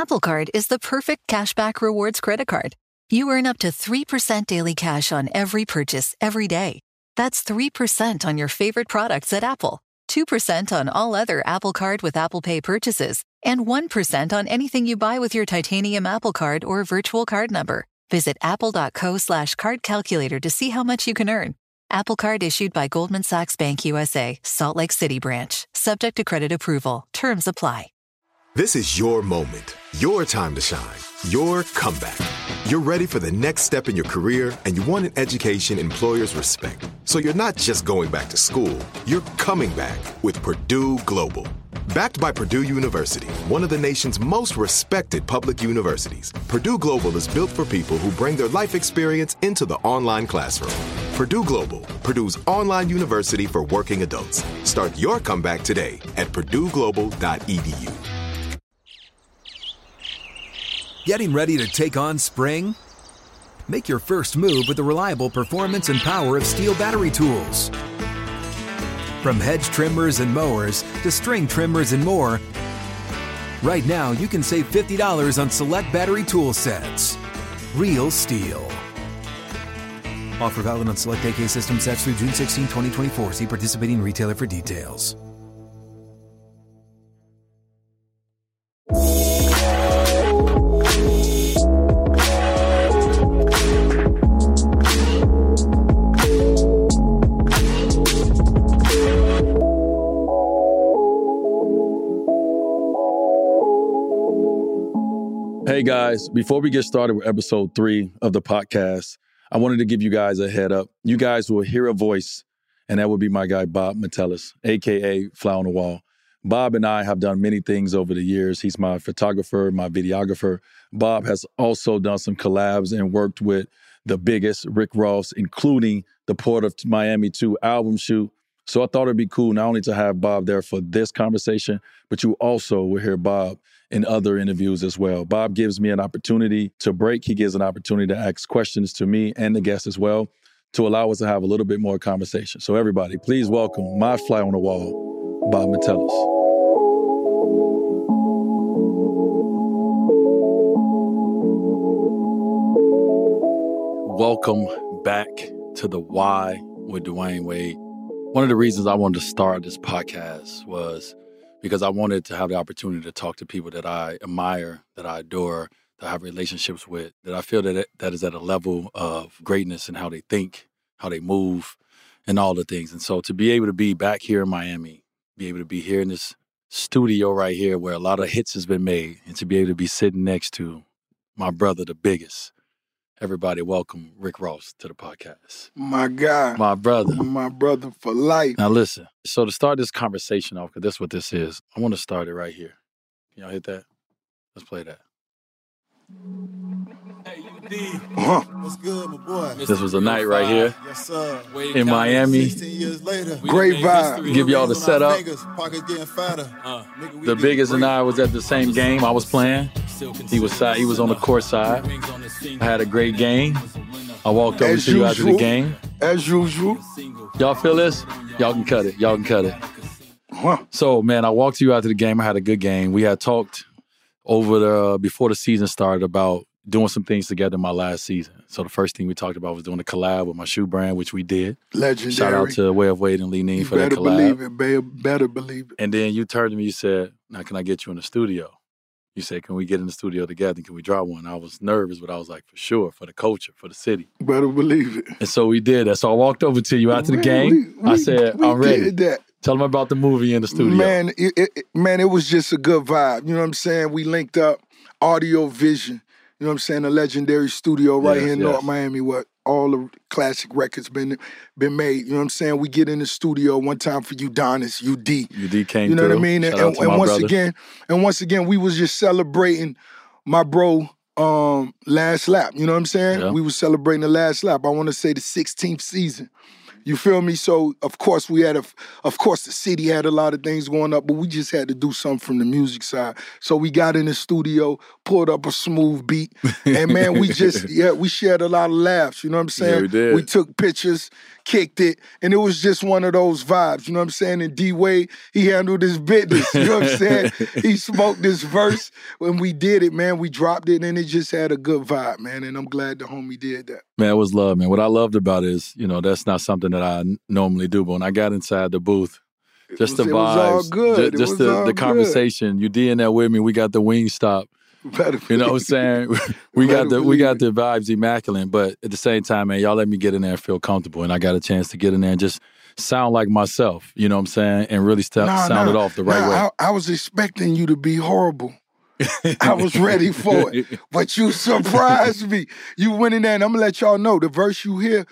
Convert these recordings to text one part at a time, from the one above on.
Apple Card is the perfect cashback rewards credit card. You earn up to 3% daily cash on every purchase every day. That's 3% on your favorite products at Apple, 2% on all other Apple Card with Apple Pay purchases, and 1% on anything you buy with your titanium Apple Card or virtual card number. Visit apple.co/card calculator to see how much you can earn. Apple Card issued by Goldman Sachs Bank USA, Salt Lake City branch. Subject to credit approval. Terms apply. This is your moment, your time to shine, your comeback. You're ready for the next step in your career, and you want an education employers respect. So you're not just going back to school, you're coming back with Purdue Global. Backed by Purdue University, one of the nation's most respected public universities, Purdue Global is built for people who bring their life experience into the online classroom. Purdue Global, Purdue's online university for working adults. Start your comeback today at purdueglobal.edu. Getting ready to take on spring? Make your first move with the reliable performance and power of Steel battery tools. From hedge trimmers and mowers to string trimmers and more, right now you can save $50 on select battery tool sets. Real Steel. Offer valid on select AK system sets through June 16, 2024. See participating retailer for details. Hey guys, before we get started with episode 3 of the podcast, I wanted to give you guys a head up. You guys will hear a voice, and that would be my guy, Bob Metellus, a.k.a. Fly on the Wall. Bob and I have done many things over the years. He's my photographer, my videographer. Bob has also done some collabs and worked with the biggest, Rick Ross, including the Port of Miami 2 album shoot. So I thought it'd be cool not only to have Bob there for this conversation, but you also will hear Bob in other interviews as well. Bob gives me an opportunity to break. He gives an opportunity to ask questions to me and the guests as well to allow us to have a little bit more conversation. So everybody, please welcome my Fly on the Wall, Bob Metellus. Welcome back to the Why with Dwayne Wade. One of the reasons I wanted to start this podcast was because I wanted to have the opportunity to talk to people that I admire, that I adore, that I have relationships with, that I feel that is at a level of greatness in how they think, how they move, and all the things. And so to be able to be back here in Miami, be able to be here in this studio right here where a lot of hits has been made, and to be able to be sitting next to my brother, the biggest. Everybody welcome Rick Ross to the podcast. My guy. My brother. My brother for life. Now listen, so to start this conversation off, because that's what this is, I want to start it right here. Can y'all hit that? Let's play that. Hey, UD. What's good, my boy? This was a night right here. Yes, sir. In Miami. 16 years later. Great vibe. Give y'all the setup. Pockets getting fatter. The biggest and I was at the same game I was playing. He was on the court side. I had a great game. I walked over to you after the game. As usual. Y'all feel this? Y'all can cut it. Y'all can cut it. So, man, I walked to you after the game. I had a good game. We had talked before the season started about doing some things together in my last season. So the first thing we talked about was doing a collab with my shoe brand, which we did. Legendary. Shout out to Way of Wade and Lee Nee for that collab. Better believe it. And then you turned to me, you said, now can I get you in the studio? You said, can we get in the studio together? Can we draw one? I was nervous, but I was like, for sure, for the culture, for the city. Better believe it. And so we did that. So I walked over to you after the game. I said, I'm ready. Tell them about the movie in the studio. Man, it was just a good vibe. You know what I'm saying? We linked up Audio Vision. You know what I'm saying? A legendary studio right here in North Miami where all the classic records been made. You know what I'm saying? We get in the studio one time for Udonis, UD. UD came You know through. what I mean? And once again, we was just celebrating my bro last lap. You know what I'm saying? Yeah. We was celebrating the last lap. I want to say the 16th season. You feel me? So, of course, the city had a lot of things going up, but we just had to do something from the music side. So we got in the studio, pulled up a smooth beat, and man, we shared a lot of laughs, you know what I'm saying? Yeah, we did. We took pictures, kicked it, and it was just one of those vibes, you know what I'm saying? And D-Wade, he handled his business, you know what I'm saying? He smoked this verse. When we did it, man, we dropped it, and it just had a good vibe, man, and I'm glad the homie did that. Man, it was love, man. What I loved about it is, that's not something that I normally do, but when I got inside the booth, just the vibes, it was all good. just the conversation. You in there with me. We got the Wingstop. You know what I'm saying? we got the vibes immaculate, but at the same time, man, y'all let me get in there and feel comfortable, and I got a chance to get in there and just sound like myself. You know what I'm saying? And really sound it off the right way. I was expecting you to be horrible. I was ready for it, but you surprised me. You went in there, and I'm gonna let y'all know the verse you hear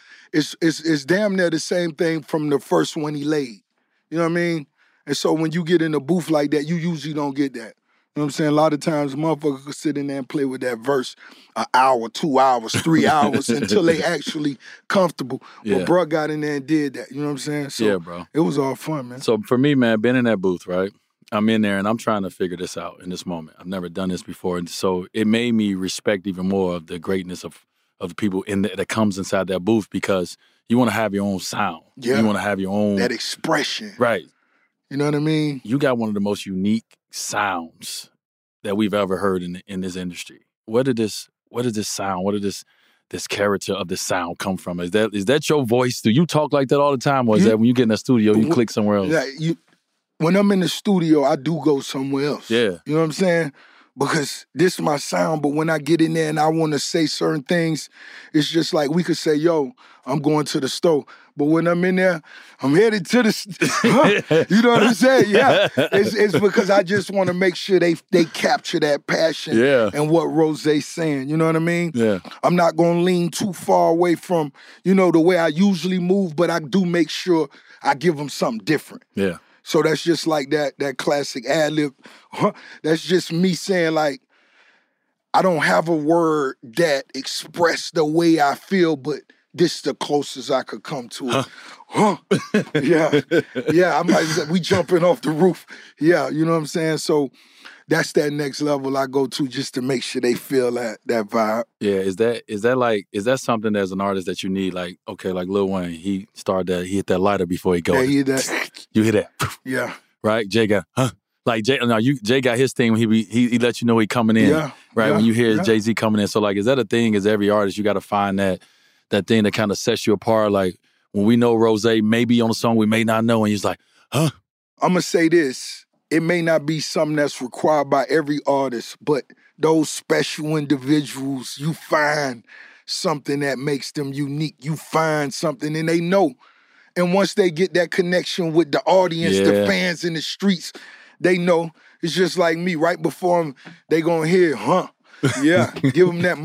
is damn near the same thing from the first one he laid. You know what I mean? And so when you get in a booth like that, you usually don't get that. You know what I'm saying? A lot of times, motherfuckers could sit in there and play with that verse an hour, 2 hours, 3 hours until they actually comfortable. Yeah. But bro got in there and did that. You know what I'm saying? So yeah, bro. It was all fun, man. So for me, man, being in that booth, right? I'm in there and I'm trying to figure this out in this moment. I've never done this before. And so it made me respect even more of the greatness of the people that comes inside that booth, because you want to have your own sound. Yeah. You want to have your own... That expression. Right. You know what I mean? You got one of the most unique sounds that we've ever heard in this industry. Where did this sound, where did this character of the sound come from? Is that your voice? Do you talk like that all the time? Or is that when you get in the studio, you click somewhere else? Yeah, when I'm in the studio, I do go somewhere else. Yeah. You know what I'm saying? Because this is my sound, but when I get in there and I want to say certain things, it's just like we could say, yo, I'm going to the store. But when I'm in there, I'm headed to the you know what I'm saying? Yeah. It's because I just want to make sure they capture that passion and what Rosé's saying. You know what I mean? Yeah. I'm not going to lean too far away from, the way I usually move, but I do make sure I give them something different. Yeah. So that's just like that classic ad-lib. That's just me saying, like, I don't have a word that express the way I feel, but this is the closest I could come to it. Yeah. I might say, we jumping off the roof. Yeah, you know what I'm saying? So that's that next level I go to just to make sure they feel that vibe. Yeah, is that something as an artist that you need? Like, okay, like Lil Wayne, he hit that lighter before he goes. Yeah, he hit that. You hear that? Yeah. Right? Jay got, Like Jay got his thing when he let you know he coming in. Yeah. Right? Yeah, when you hear yeah. Jay-Z coming in. So like, is that a thing as every artist, you got to find that thing that kind of sets you apart? Like when we know Rosé may be on a song we may not know, and he's like, huh? I'm going to say this. It may not be something that's required by every artist, but those special individuals, you find something that makes them unique. You find something and they know. And once they get that connection with the audience, the fans in the streets, they know. It's just like me. Right before them, they gonna hear, huh? Yeah, give them that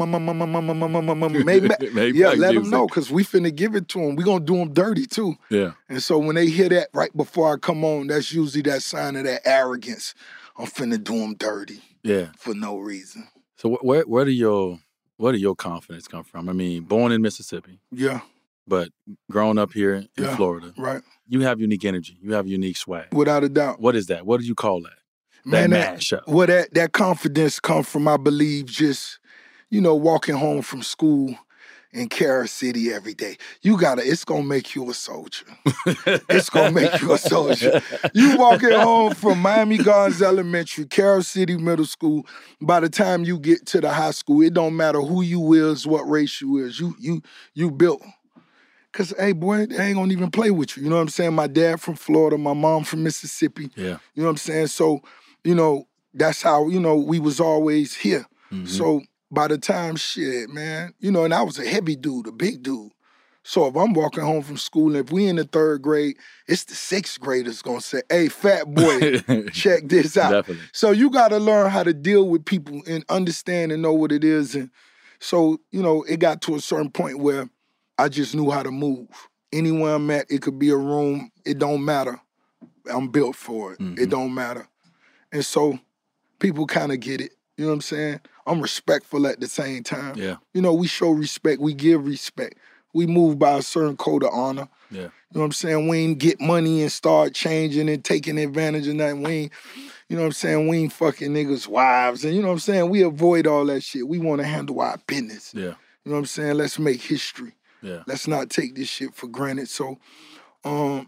maybe. Yeah, let them know, because we finna give it to them. We gonna do them dirty too. Yeah. And so when they hear that right before I come on, that's usually that sign of that arrogance. I'm finna do them dirty. Yeah. For no reason. So where do your confidence come from? I mean, born in Mississippi. Yeah. But growing up here in Florida. Right. You have unique energy. You have unique swag. Without a doubt. What is that? What do you call that? Man, that mashup. Well, that confidence comes from, I believe, just, walking home from school in Carol City every day. It's gonna make you a soldier. It's gonna make you a soldier. You walking home from Miami Gardens Elementary, Carol City Middle School, by the time you get to the high school, it don't matter who you is, what race you is, you built. Because, hey, boy, they ain't gonna even play with you. You know what I'm saying? My dad from Florida, my mom from Mississippi. Yeah. You know what I'm saying? So, that's how, we was always here. Mm-hmm. So by the time, man, and I was a heavy dude, a big dude. So if I'm walking home from school, and if we in the third grade, it's the sixth graders gonna say, hey, fat boy, check this out. Definitely. So you gotta learn how to deal with people and understand and know what it is. And so, it got to a certain point where I just knew how to move. Anywhere I'm at, it could be a room, it don't matter. I'm built for it. Mm-hmm. It don't matter. And so people kind of get it. You know what I'm saying? I'm respectful at the same time. Yeah. We show respect. We give respect. We move by a certain code of honor. Yeah. You know what I'm saying? We ain't get money and start changing and taking advantage of nothing. We ain't, you know what I'm saying? We ain't fucking niggas' wives. And you know what I'm saying? We avoid all that shit. We want to handle our business. Yeah. You know what I'm saying? Let's make history. Yeah. Let's not take this shit for granted. So on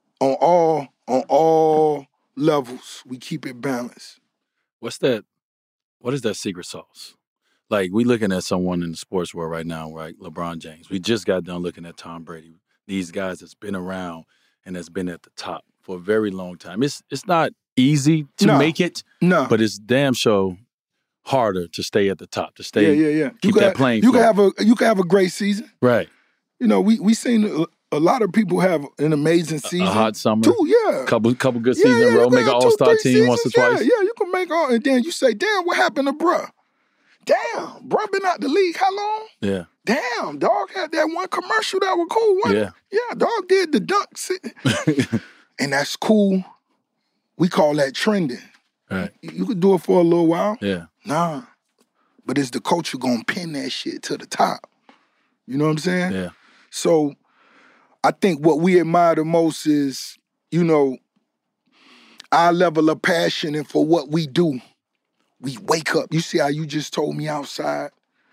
all levels, we keep it balanced. What is that secret sauce? Like, we looking at someone in the sports world right now, right? LeBron James. We just got done looking at Tom Brady. These guys that's been around and that's been at the top for a very long time. It's not easy to make it, but it's damn sure harder to stay at the top, to stay, keep that playing field. You can have a great season. Right. You know, we seen a lot of people have an amazing season. A hot summer. Too, yeah. Couple good seasons in a row, make an all-star team once or twice. Yeah, you can make all, and then you say, damn, what happened to bruh? Damn, bruh been out the league how long? Yeah. Damn, dog had that one commercial that was cool. Yeah, dog did the dunk. And that's cool. We call that trending. Right. You could do it for a little while. Yeah. Nah. But it's the culture gonna pin that shit to the top. You know what I'm saying? Yeah. So I think what we admire the most is, you know, our level of passion and for what we do. We wake up. You see how you just told me outside?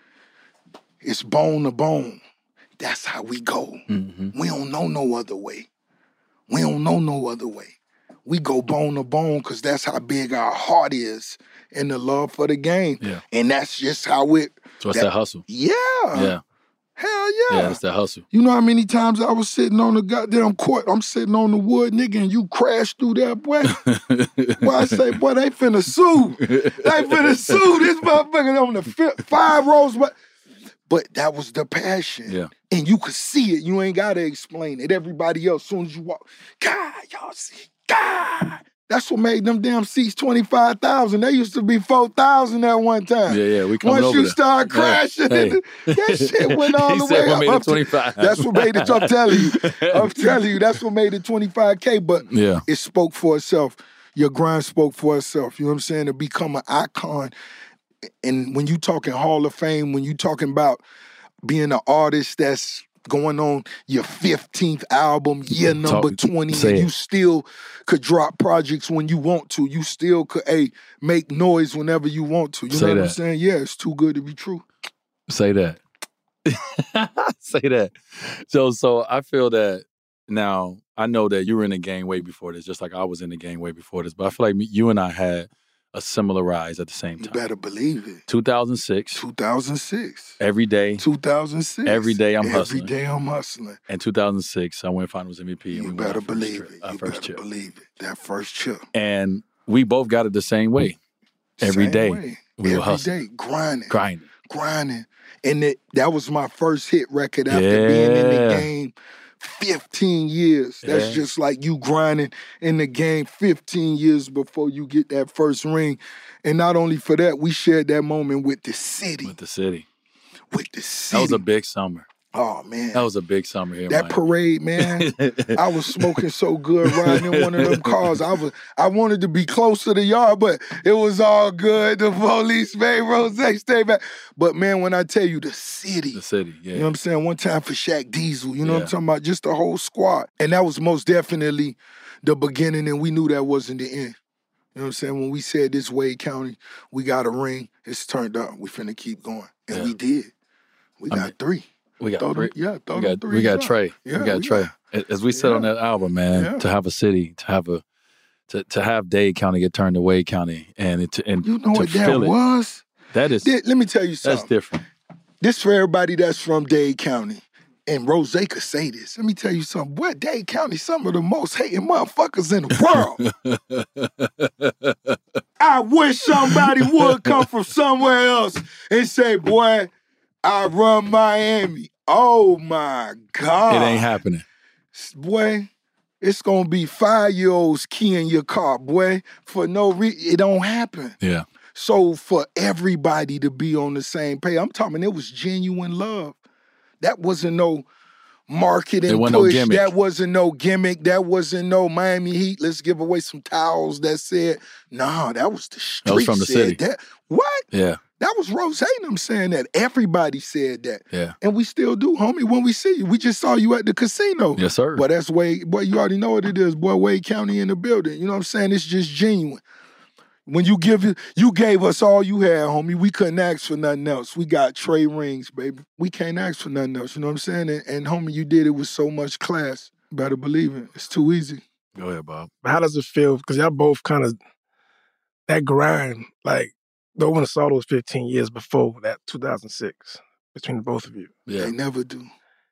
It's bone to bone. That's how we go. Mm-hmm. We don't know no other way. We don't know no other way. We go bone to bone because that's how big our heart is and the love for the game. Yeah. And that's just how it... So it's that hustle. Yeah. Yeah. Hell yeah. Yeah, it's that hustle. You know how many times I was sitting on the goddamn court, I'm sitting on the wood, nigga, and you crashed through that, boy? Boy, I say, boy, they finna sue. They finna sue this motherfucker on the 5 rows. But that was the passion. Yeah. And you could see it. You ain't got to explain it. Everybody else, as soon as you walk, God, y'all see, God. That's what made them damn seats 25,000. They used to be 4,000 at one time. Yeah, we coming Once over you there. start crashing, that shit went all the way up. up. Made it 25. That's what made it, I'm telling you, that's what made it 25K. But it spoke for itself. Your grind spoke for itself. You know what I'm saying? To become an icon. And when you talking Hall of Fame, when you talking about being an artist that's going on your 15th album, year number 20, and you still could drop projects when you want to. You still could, make noise whenever you want to. You know what I'm saying? Yeah, it's too good to be true. Say that. Say that. So I feel that now, I know that you were in the game way before this, just like I was in the game way before this, but I feel like you and I had a similar rise at the same time. You better believe it. 2006. 2006. Every day. 2006. Every day I'm hustling. Every day I'm hustling. And 2006, I went Finals MVP. You better believe it. You better believe it. That first chip. And we both got it the same way. Every day. We were hustling. Every day. Grinding. And that was my first hit record after being in the game 15 years. That's just like you grinding in the game 15 years before you get that first ring. And not only for that, we shared that moment with the city. With the city. That was a big summer. Oh, man. That was a big summer here. That parade, man. I was smoking so good riding in one of them cars. I wanted to be close to the yard, but it was all good. The police made Rose stay back. But, man, when I tell you the city. The city, yeah. You know what I'm saying? One time for Shaq Diesel. You know what I'm talking about? Just the whole squad. And that was most definitely the beginning, and we knew that wasn't the end. You know what I'm saying? When we said this Wade County, we got a ring, it's turned up. We finna keep going. And we did. We got 3. We got 3. Yeah, we got Trey. Yeah, we got Trey. As we said on that album, man, to have a city, to have Dade County get turned to Wade County, and you know what that was? That is. Let me tell you something. That's different. This for everybody that's from Dade County. And Rose could say this. Let me tell you something. Boy, Dade County, some of the most hating motherfuckers in the world. I wish somebody would come from somewhere else and say, boy, I run Miami. Oh, my God. It ain't happening. Boy, it's going to be 5-year-olds keying your car, boy, for no reason. It don't happen. Yeah. So for everybody to be on the same page, I'm talking, it was genuine love. That wasn't no marketing push. No gimmick. That wasn't no gimmick. That wasn't no Miami Heat. Let's give away some towels that said, nah, that was the street. That was from the city. That. What? Yeah. That was Rose and them saying that. Everybody said that. Yeah. And we still do, homie, when we see you. We just saw you at the casino. Yes, sir. But that's Wade, boy, you already know what it is. Boy, Wade County in the building. You know what I'm saying? It's just genuine. When you gave us all you had, homie. We couldn't ask for nothing else. We got Trey rings, baby. We can't ask for nothing else. You know what I'm saying? And homie, you did it with so much class. Better believe it. It's too easy. Go ahead, Bob. How does it feel? Because y'all both kind of, that grind, like, no one saw those 15 years before that 2006 between the both of you. Yeah. They never do.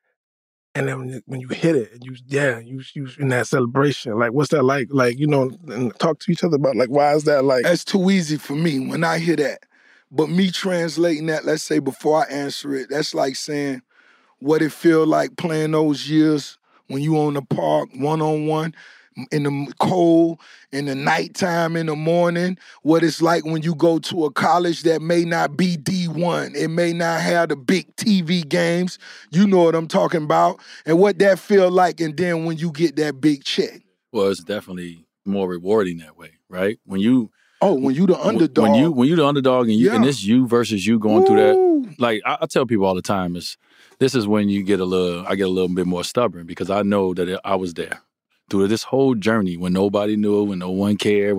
And then when you hit it, and you in that celebration, like, what's that like? Like, you know, and talk to each other about, like, why is that like? That's too easy for me when I hear that. But me translating that, let's say before I answer it, that's like saying what it feel like playing those years when you on the park, one-on-one, in the cold, in the nighttime, in the morning, what it's like when you go to a college that may not be D1. It may not have the big TV games. You know what I'm talking about. And what that feel like, and then when you get that big check. Well, it's definitely more rewarding that way, right? When you the underdog. When you the underdog and it's you versus you going through that. Like I tell people all the time, this is when I get a little bit more stubborn because I know that I was there. Through this whole journey when nobody knew, when no one cared,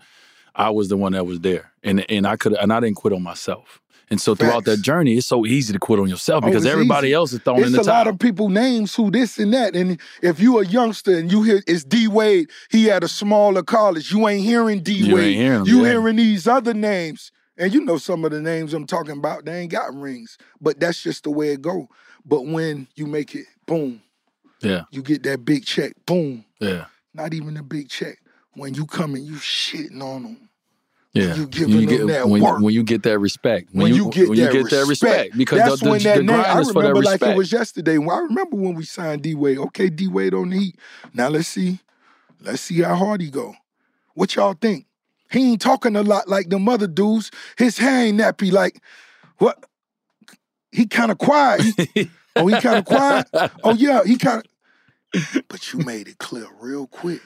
I was the one that was there. And I didn't quit on myself. And so throughout that journey, it's so easy to quit on yourself because everybody else is throwing in the towel. It's a lot of people names who this and that. And if you a youngster and you hear it's D Wade, he had a smaller college. You ain't hearing D Wade. You hearing these other names. And you know some of the names I'm talking about, they ain't got rings. But that's just the way it go. But when you make it, boom. Yeah. You get that big check, boom. Yeah. Not even a big check. When you come and you shitting on them. Yeah. You giving them that work. When you get that respect. When you get that respect. Because that's when that name, I remember like it was yesterday. I remember when we signed D-Wade. Okay, D-Wade on the Heat. Now let's see how hard he go. What y'all think? He ain't talking a lot like them other dudes. His hair ain't nappy like, what? He kind of quiet. He kind of quiet? Oh, yeah, he kind of... But you made it clear real quick.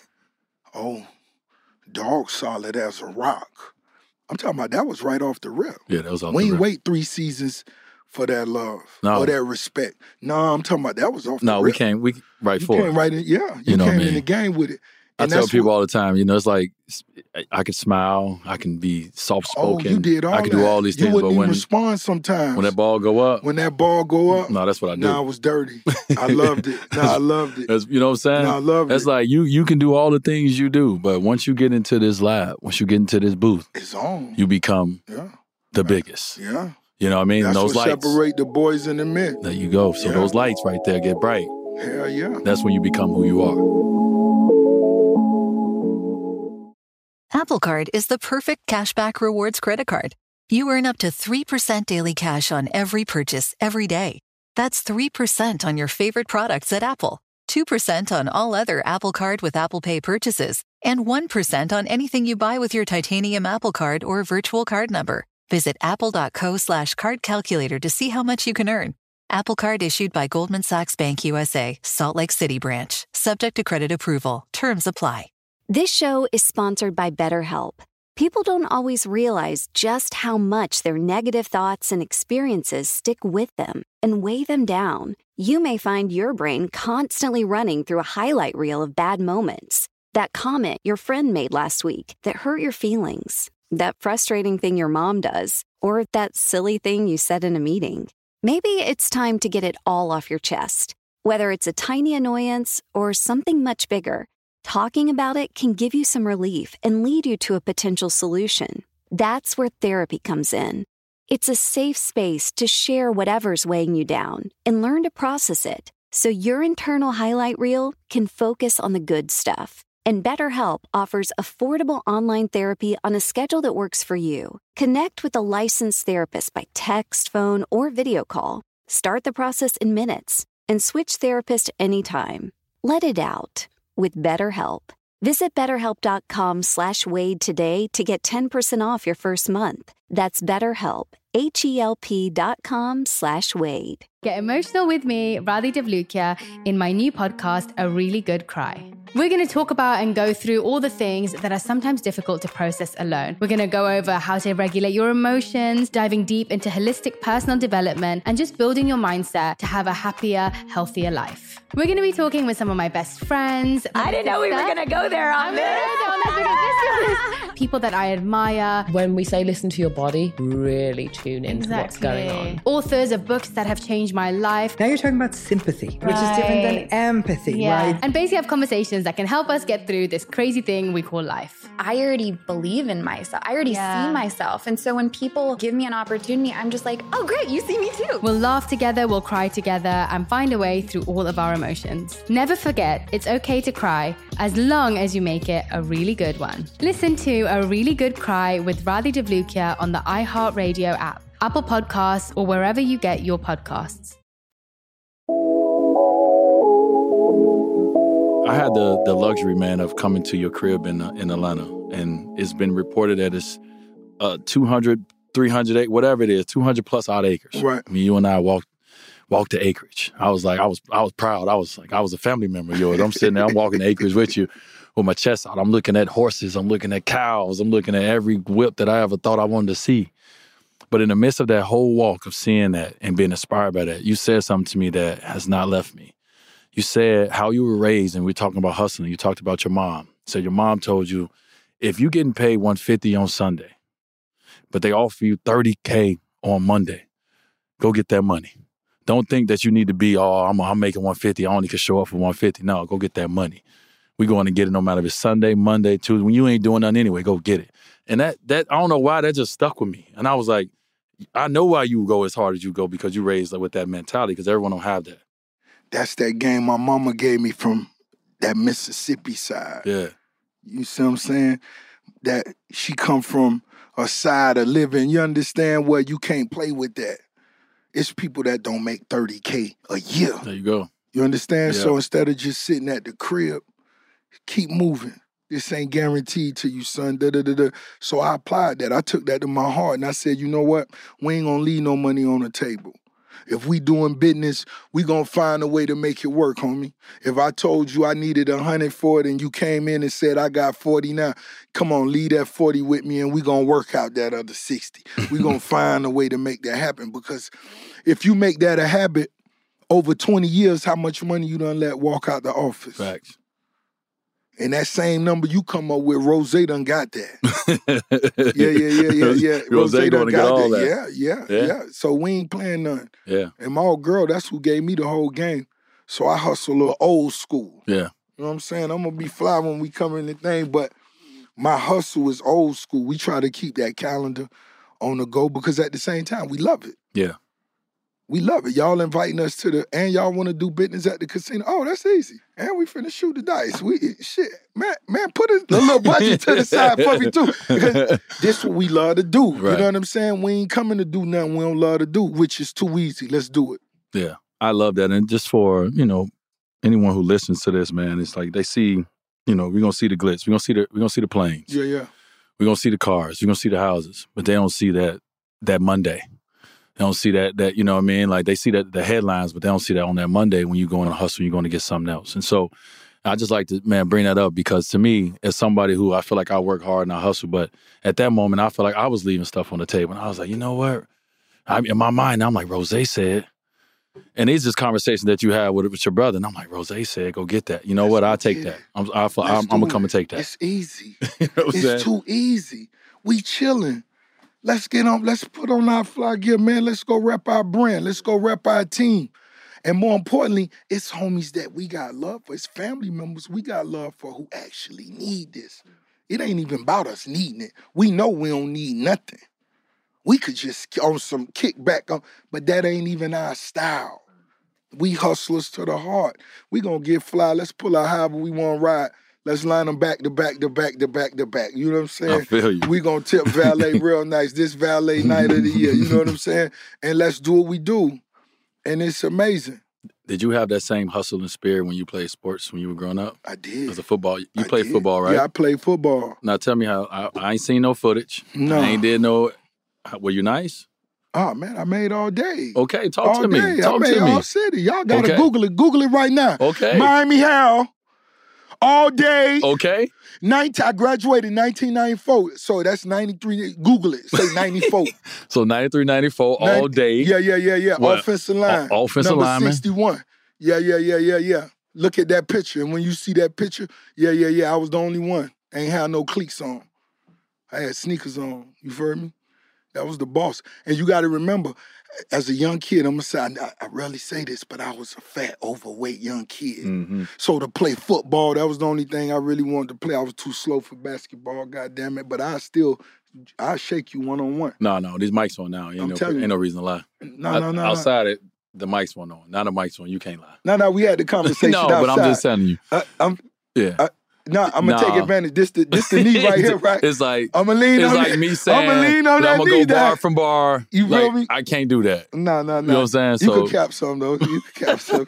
Oh, dog solid as a rock. I'm talking about that was right off the rip. Yeah, that was off the rip. We ain't wait 3 seasons for that love or that respect. No, I'm talking about that was off the rip. No, we came right for it. You came right in, you came in the game with it. And I tell people all the time, it's like I can smile, I can be soft-spoken. Oh, you did all I can do all these things. You wouldn't even respond sometimes. When that ball go up. No, that's what I do. No, it was dirty. I loved it. I loved it. You know what I'm saying? No, I loved it. That's like you can do all the things you do, but once you get into this lab, once you get into this booth, it's on. You become the biggest. Yeah. You know what I mean? That's those what lights separate the boys and the men. There you go. So those lights right there get bright. Hell yeah. That's when you become who you are. Apple Card is the perfect cashback rewards credit card. You earn up to 3% daily cash on every purchase every day. That's 3% on your favorite products at Apple, 2% on all other Apple Card with Apple Pay purchases, and 1% on anything you buy with your titanium Apple Card or virtual card number. Visit apple.co/card calculator to see how much you can earn. Apple Card issued by Goldman Sachs Bank USA, Salt Lake City branch. Subject to credit approval. Terms apply. This show is sponsored by BetterHelp. People don't always realize just how much their negative thoughts and experiences stick with them and weigh them down. You may find your brain constantly running through a highlight reel of bad moments. That comment your friend made last week that hurt your feelings. That frustrating thing your mom does. Or that silly thing you said in a meeting. Maybe it's time to get it all off your chest. Whether it's a tiny annoyance or something much bigger, talking about it can give you some relief and lead you to a potential solution. That's where therapy comes in. It's a safe space to share whatever's weighing you down and learn to process it so your internal highlight reel can focus on the good stuff. And BetterHelp offers affordable online therapy on a schedule that works for you. Connect with a licensed therapist by text, phone, or video call. Start the process in minutes and switch therapist anytime. Let it out with BetterHelp. Visit BetterHelp.com/Wade today to get 10% off your first month. That's BetterHelp, HELP.com/Wade. Get emotional with me, Radhi Devlukia, in my new podcast, A Really Good Cry. We're going to talk about and go through all the things that are sometimes difficult to process alone. We're going to go over how to regulate your emotions, diving deep into holistic personal development, and just building your mindset to have a happier, healthier life. We're going to be talking with some of my best friends. I didn't know we were going to go there on this. People that I admire. When we say listen to your body, really tune into what's going on. Authors of books that have changed my life. Now you're talking about sympathy, which is different than empathy, right? And basically have conversations that can help us get through this crazy thing we call life. I already believe in myself. I already see myself. And so when people give me an opportunity, I'm just like, oh, great, you see me too. We'll laugh together, we'll cry together, and find a way through all of our emotions. Never forget, it's okay to cry, as long as you make it a really good one. Listen to A Really Good Cry with Radhi Devlukia on the iHeartRadio app, Apple Podcasts, or wherever you get your podcasts. I had the luxury, man, of coming to your crib in Atlanta, and it's been reported that it's 200, 300, whatever it is, 200 plus odd acres. Right. I mean, you and I walked the acreage. I was proud. I was a family member of yours. I'm sitting there, I'm walking the acreage with you with my chest out. I'm looking at horses. I'm looking at cows. I'm looking at every whip that I ever thought I wanted to see. But in the midst of that whole walk of seeing that and being inspired by that, you said something to me that has not left me. You said how you were raised, and we're talking about hustling. You talked about your mom. So your mom told you, if you're getting paid $150 on Sunday, but they offer you $30K on Monday, go get that money. Don't think that you need to be, I'm making $150. I only can show up for $150. No, go get that money. We're going to get it no matter if it's Sunday, Monday, Tuesday. When you ain't doing nothing anyway, go get it. And that I don't know why, that just stuck with me. And I was like, I know why you go as hard as you go, because you raised with that mentality, because everyone don't have that. That's that game my mama gave me from that Mississippi side. Yeah. You see what I'm saying? That she come from a side of living. You understand what? You can't play with that. It's people that don't make $30K a year. There you go. You understand? Yeah. So instead of just sitting at the crib, keep moving. This ain't guaranteed to you, son. So I applied that. I took that to my heart, and I said, you know what? We ain't gonna leave no money on the table. If we doing business, we gonna find a way to make it work, homie. If I told you I needed 100 for it and you came in and said I got 40 now, come on, leave that 40 with me and we gonna work out that other 60. We gonna find a way to make that happen, because if you make that a habit, over 20 years, how much money you done let walk out the office? Facts. And that same number you come up with, Rose done got that. Yeah. Rose done got all that. Yeah. So we ain't playing none. Yeah. And my old girl, that's who gave me the whole game. So I hustle a little old school. Yeah. You know what I'm saying? I'm going to be fly when we come in the thing, but my hustle is old school. We try to keep that calendar on the go, because at the same time, we love it. Yeah. We love it. Y'all inviting us and y'all want to do business at the casino. Oh, that's easy. And we finna shoot the dice. Man, put a little budget to the side for me too. Because this what we love to do. Right. You know what I'm saying? We ain't coming to do nothing we don't love to do, which is too easy. Let's do it. Yeah, I love that. And just for, anyone who listens to this, man, it's like they see, we're gonna see the glitz. We're gonna see the planes. Yeah. We're gonna see the cars. We're gonna see the houses. But they don't see that Monday. They don't see that, you know what I mean? Like, they see that the headlines, but they don't see that on that Monday when you go on a hustle, you're going to get something else. And so I just like to, bring that up, because to me, as somebody who I feel like I work hard and I hustle, but at that moment, I feel like I was leaving stuff on the table. And I was like, you know what? In my mind, I'm like, Rose said. And it's just conversations that you have with your brother. And I'm like, Rose said, go get that. You know what? I'll take that. I'm going to come and take that. It's easy. You know what I'm saying? It's too easy. We chilling. Let's put on our fly gear, man. Let's go rep our brand. Let's go rep our team. And more importantly, it's homies that we got love for. It's family members we got love for who actually need this. It ain't even about us needing it. We know we don't need nothing. We could just on some kickback, but that ain't even our style. We hustlers to the heart. We gonna get fly. Let's pull out however we want to ride. Let's line them back to back. You know what I'm saying? I feel you. We gonna tip valet real nice. This valet night of the year. You know what I'm saying? And let's do what we do. And it's amazing. Did you have that same hustle and spirit when you played sports when you were growing up? I did. As a football, you played football, right? Yeah, I played football. Now tell me how. I ain't seen no footage. No. I ain't did no Were you nice? Oh, man, I made all day. Okay, talk to me. I Talk made to me. all city. Y'all got to Google it. Google it right now. Okay. Miami Herald, all day. Okay. I graduated in 1994, so that's 93. Google it. Say 94. So 93, 94, all day. Yeah. What? Offensive line. Offensive number lineman. 61. Yeah. Look at that picture. And when you see that picture, I was the only one. I ain't had no cleats on. I had sneakers on. You heard me? That was the boss. And you got to remember, as a young kid, I'm going to say, I rarely say this, but I was a fat, overweight young kid. Mm-hmm. So to play football, that was the only thing I really wanted to play. I was too slow for basketball, goddamn it. But I'll shake you one-on-one. No, these mics on now. Ain't no reason to lie. No. Outside it, the mics went on. Now the mics on, you can't lie. No, we had the conversation outside. But I'm just telling you. I'm gonna take advantage. This the knee right here, right? It's like I'm gonna lean. It's like me saying I'm gonna lean on that I'm gonna knee. go bar from bar. You feel me? I can't do that. No. You know what I'm saying? You can cap some though. You can cap some.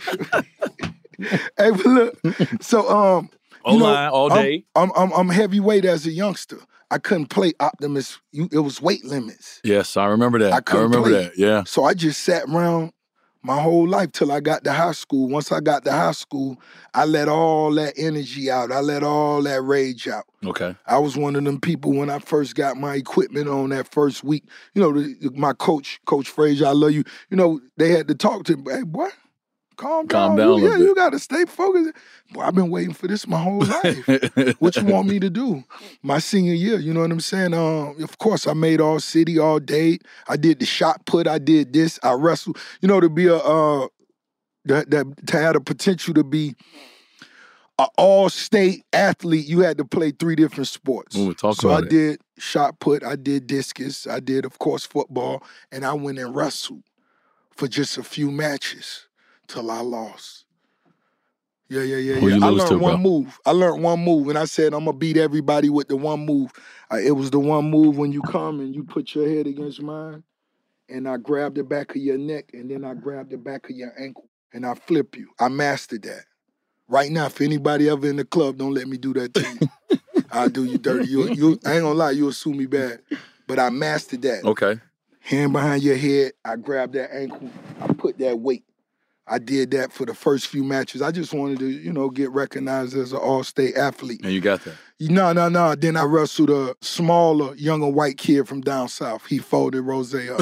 Hey, but look. So O-line all day. I'm heavyweight as a youngster. I couldn't play Optimus. It was weight limits. Yes, I remember that. I remember that. Yeah. So I just sat around my whole life till I got to high school. Once I got to high school, I let all that energy out. I let all that rage out. Okay. I was one of them people when I first got my equipment on that first week. My coach, Coach Frazier, I love you. They had to talk to me. Hey, boy, calm down. You got to stay focused. Boy, I've been waiting for this my whole life. What you want me to do? My senior year, you know what I'm saying? Of course, I made all city all day. I did the shot put. I did this. I wrestled. To be to have the potential to be an all-state athlete, you had to play 3 different sports. Ooh, I did shot put. I did discus. I did, of course, football. And I went and wrestled for just a few matches till I lost. Yeah. I learned one move. I learned one move, and I said, I'm going to beat everybody with the one move. It was the one move when you come and you put your head against mine, and I grab the back of your neck, and then I grab the back of your ankle, and I flip you. I mastered that. Right now, if anybody ever in the club, don't let me do that to you. I'll do you dirty. I ain't going to lie, you'll sue me bad. But I mastered that. Okay. Hand behind your head, I grab that ankle, I put that weight. I did that for the first few matches. I just wanted to, get recognized as an all-state athlete. And you got that? No. Then I wrestled a smaller, younger white kid from down south. He folded Rose up.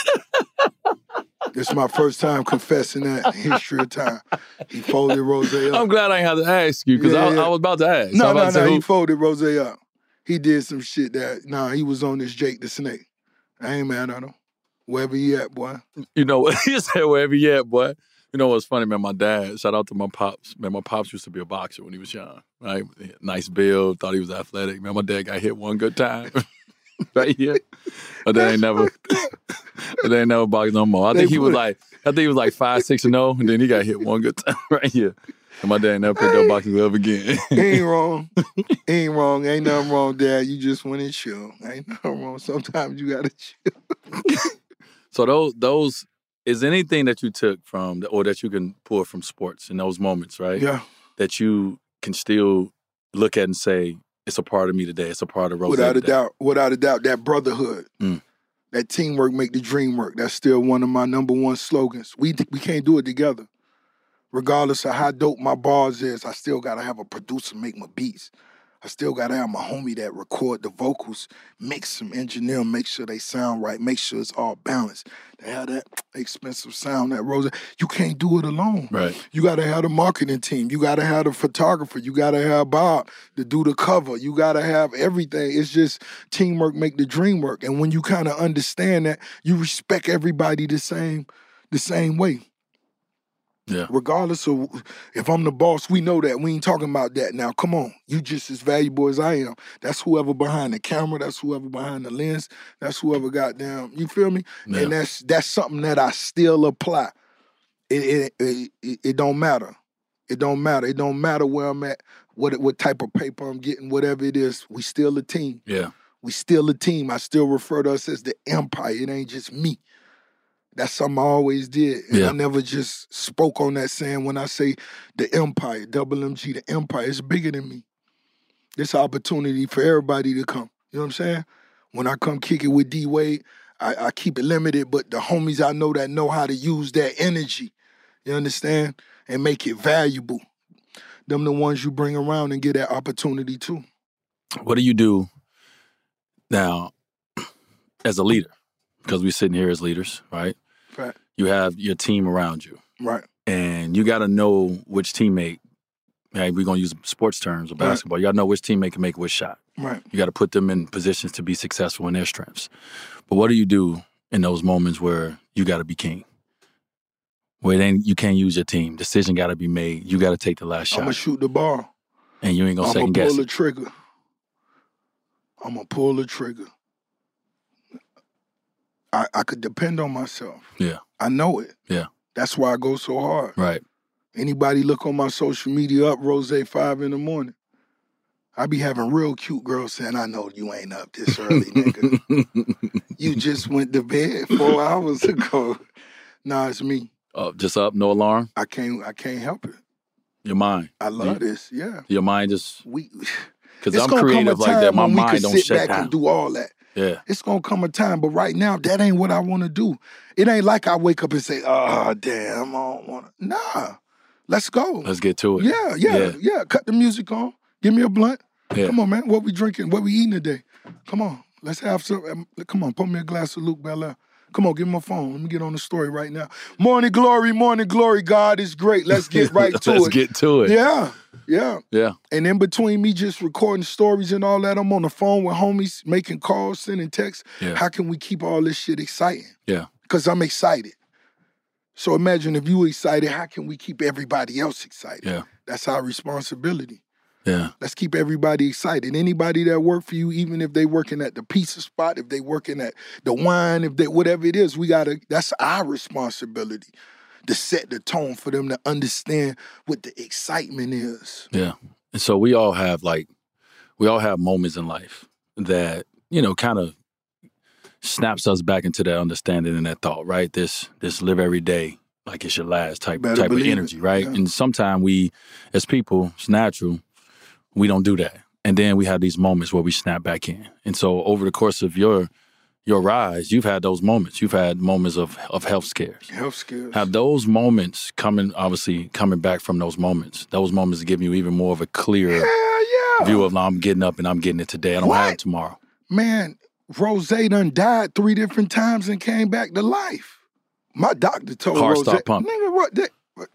This is my first time confessing that in history of time. He folded Rose up. I'm glad I ain't had to ask you, because I was about to ask. No. He folded Rose up. He did some shit he was on this Jake the Snake. I ain't mad at him. Wherever he at, boy. You know what? He said wherever he at, boy. You know what's funny, man? My dad, shout out to my pops. Man, my pops used to be a boxer when he was young, right? Nice build, thought he was athletic. Man, my dad got hit one good time right here. But they ain't never boxed no more. I think he was like 5'6" and then he got hit one good time right here. And my dad never picked up boxing glove again. Ain't wrong. Ain't nothing wrong, Dad. You just went and chill. Ain't nothing wrong. Sometimes you gotta chill. So those is anything that you took from, or that you can pull from sports in those moments, right? Yeah. That you can still look at and say, it's a part of me today. It's a part of Rose Without today. Without a doubt, that brotherhood, that teamwork make the dream work. That's still one of my number one slogans. We can't do it together. Regardless of how dope my bars is, I still got to have a producer make my beats. I still got to have my homie that record the vocals, mix them, engineer them, make sure they sound right, make sure it's all balanced. They have that expensive sound, that Rose. You can't do it alone. Right. You got to have the marketing team. You got to have the photographer. You got to have Bob to do the cover. You got to have everything. It's just teamwork make the dream work. And when you kind of understand that, you respect everybody the same way. Yeah. Regardless of if I'm the boss, we know that. We ain't talking about that now. Come on. You just as valuable as I am. That's whoever behind the camera. That's whoever behind the lens. That's whoever got down. You feel me? Yeah. And that's something that I still apply. It don't matter. It don't matter. It don't matter where I'm at, what type of paper I'm getting, whatever it is. We still a team. Yeah. We still a team. I still refer to us as the empire. It ain't just me. That's something I always did. And I never just spoke on that saying when I say the empire, double MG, the empire, it's bigger than me. This opportunity for everybody to come. You know what I'm saying? When I come kick it with D-Wade, I keep it limited, but the homies I know how to use that energy, you understand, and make it valuable. Them the ones you bring around and get that opportunity too. What do you do now as a leader? Because we're sitting here as leaders, right? Right. You have your team around you. Right. And you got to know which teammate, hey, we're going to use sports terms of basketball. You got to know which teammate can make which shot. Right. You got to put them in positions to be successful in their strengths. But what do you do in those moments where you got to be king? Where then you can't use your team. Decision got to be made. You got to take the last shot. I'm going to shoot the ball. And you ain't going to second guess it. I'm going to pull the trigger. I'm going to pull the trigger. I could depend on myself. Yeah. I know it. Yeah. That's why I go so hard. Right. Anybody look on my social media up, Rose 5 in the morning. I be having real cute girls saying, I know you ain't up this early, nigga. You just went to bed 4 hours ago. Nah, it's me. Just up, no alarm? I can't help it. Your mind. I love this, yeah. Your mind just... Because I'm creative like that. My mind don't shut down. And do all that. Yeah. It's going to come a time, but right now, that ain't what I want to do. It ain't like I wake up and say, oh, damn, I don't want to. Nah, let's go. Let's get to it. Yeah. Cut the music on. Give me a blunt. Yeah. Come on, man. What we drinking? What we eating today? Come on. Let's have some. Come on, pour me a glass of Luke Belaire. Come on, give me my phone. Let me get on the story right now. Morning glory. God is great. Let's get right to it. Let's get to it. Yeah. And in between me just recording stories and all that, I'm on the phone with homies, making calls, sending texts. Yeah. How can we keep all this shit exciting? Yeah. Because I'm excited. So imagine if you excited, how can we keep everybody else excited? Yeah. That's our responsibility. Yeah. Let's keep everybody excited. Anybody that work for you, even if they working at the pizza spot, if they working at the wine, if they whatever it is, that's our responsibility to set the tone for them to understand what the excitement is. Yeah. And so we all have moments in life that, kind of snaps us back into that understanding and that thought, right? This live every day like it's your last type of energy, right? Yeah. And sometimes we, as people, it's natural, we don't do that. And then we have these moments where we snap back in. And so over the course of your rise, you've had those moments. You've had moments of health scares. Have those moments coming back from those moments give you even more of a clear view of I'm getting up and I'm getting it today. I don't have tomorrow. Man, Rose done died 3 different times and came back to life. My doctor told Heart Rose, stop pumping. Nigga, what?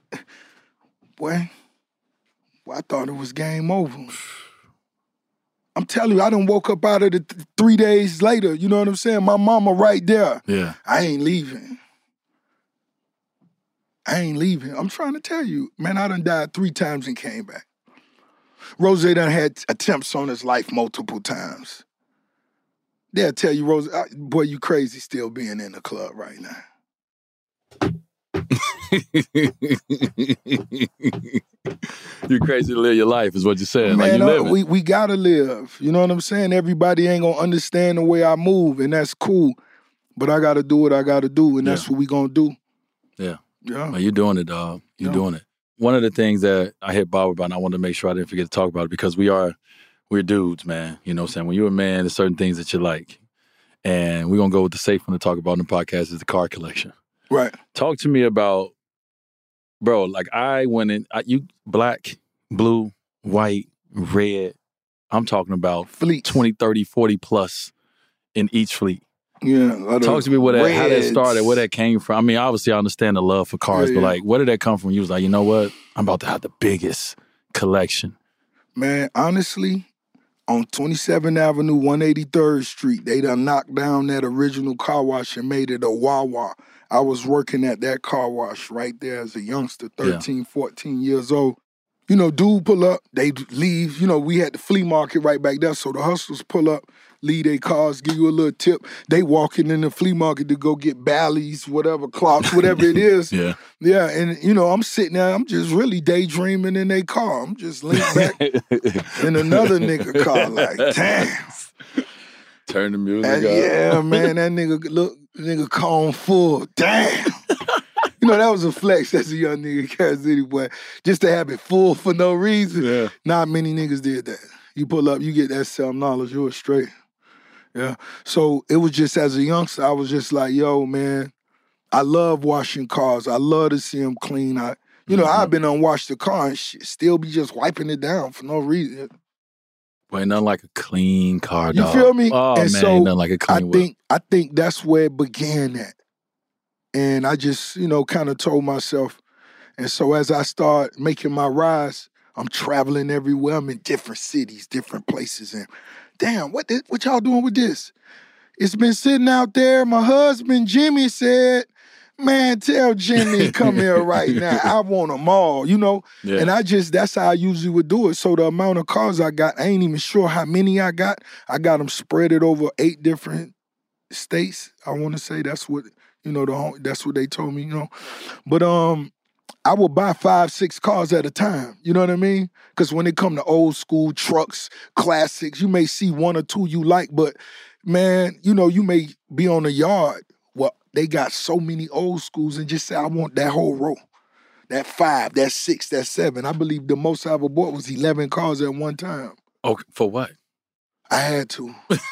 Boy, I thought it was game over. I'm telling you, I done woke up out of it 3 days later. You know what I'm saying? My mama right there. Yeah. I ain't leaving. I'm trying to tell you, man, I done died 3 times and came back. Rose done had attempts on his life multiple times. They'll tell you, Rose, boy, you crazy still being in the club right now. You're crazy to live your life is what you're saying. Man, like you we gotta live. You know what I'm saying? Everybody ain't gonna understand the way I move, and that's cool. But I gotta do what I gotta do, and that's what we gonna do. Yeah. Well, you're doing it, dog. You're doing it. One of the things that I hit Bob about, and I wanted to make sure I didn't forget to talk about it, because we're dudes, man. You know what I'm saying? When you're a man, there's certain things that you like. And we're gonna go with the safe one to talk about in the podcast is the car collection. Right. Talk to me about, bro, like I went in, you black, blue, white, red. I'm talking about fleets. 20, 30, 40 plus in each fleet. Yeah. Talk to me how that started, where that came from. I mean, obviously I understand the love for cars, but like, where did that come from? You was like, you know what? I'm about to have the biggest collection. Man, honestly, on 27th Avenue, 183rd Street, they done knocked down that original car wash and made it a Wawa. I was working at that car wash right there as a youngster, 13, 14 years old. You know, dude pull up, they leave. You know, we had the flea market right back there, so the hustlers pull up, leave their cars, give you a little tip. They walking in the flea market to go get Bally's, whatever, clocks, whatever it is. Yeah, and, you know, I'm sitting there, I'm just really daydreaming in their car. I'm just leaning back in another nigga car, like, damn. Turn the music up. Yeah, man, that nigga cone full. Damn. You know, that was a flex as a young nigga in Kansas City, boy. Just to have it full for no reason. Yeah. Not many niggas did that. You pull up, you get that self-knowledge, you're straight. Yeah. So it was just as a youngster, I was just like, yo, man, I love washing cars. I love to see them clean. I've been unwashed the car and shit, still be just wiping it down for no reason. Well, ain't nothing like a clean car, dog. You feel me? Oh, and man, so ain't nothing like a clean whip. I think that's where it began at. And I just, kind of told myself. And so as I start making my rise, I'm traveling everywhere. I'm in different cities, different places. And damn, what y'all doing with this? It's been sitting out there. My husband, Jimmy, said, man, tell Jimmy come here right now. I want them all, Yeah. And that's how I usually would do it. So the amount of cars I got, I ain't even sure how many I got. I got them spread it over 8 different states. I want to say that's what, that's what they told me, But I would buy 5, 6 cars at a time. You know what I mean? Because when it come to old school trucks, classics, you may see 1 or 2 you like, but man, you may be on a yard. Well, they got so many old schools and just say, I want that whole row. That 5, that 6, that 7. I believe the most I ever bought was 11 cars at one time. Okay, for what? I had to.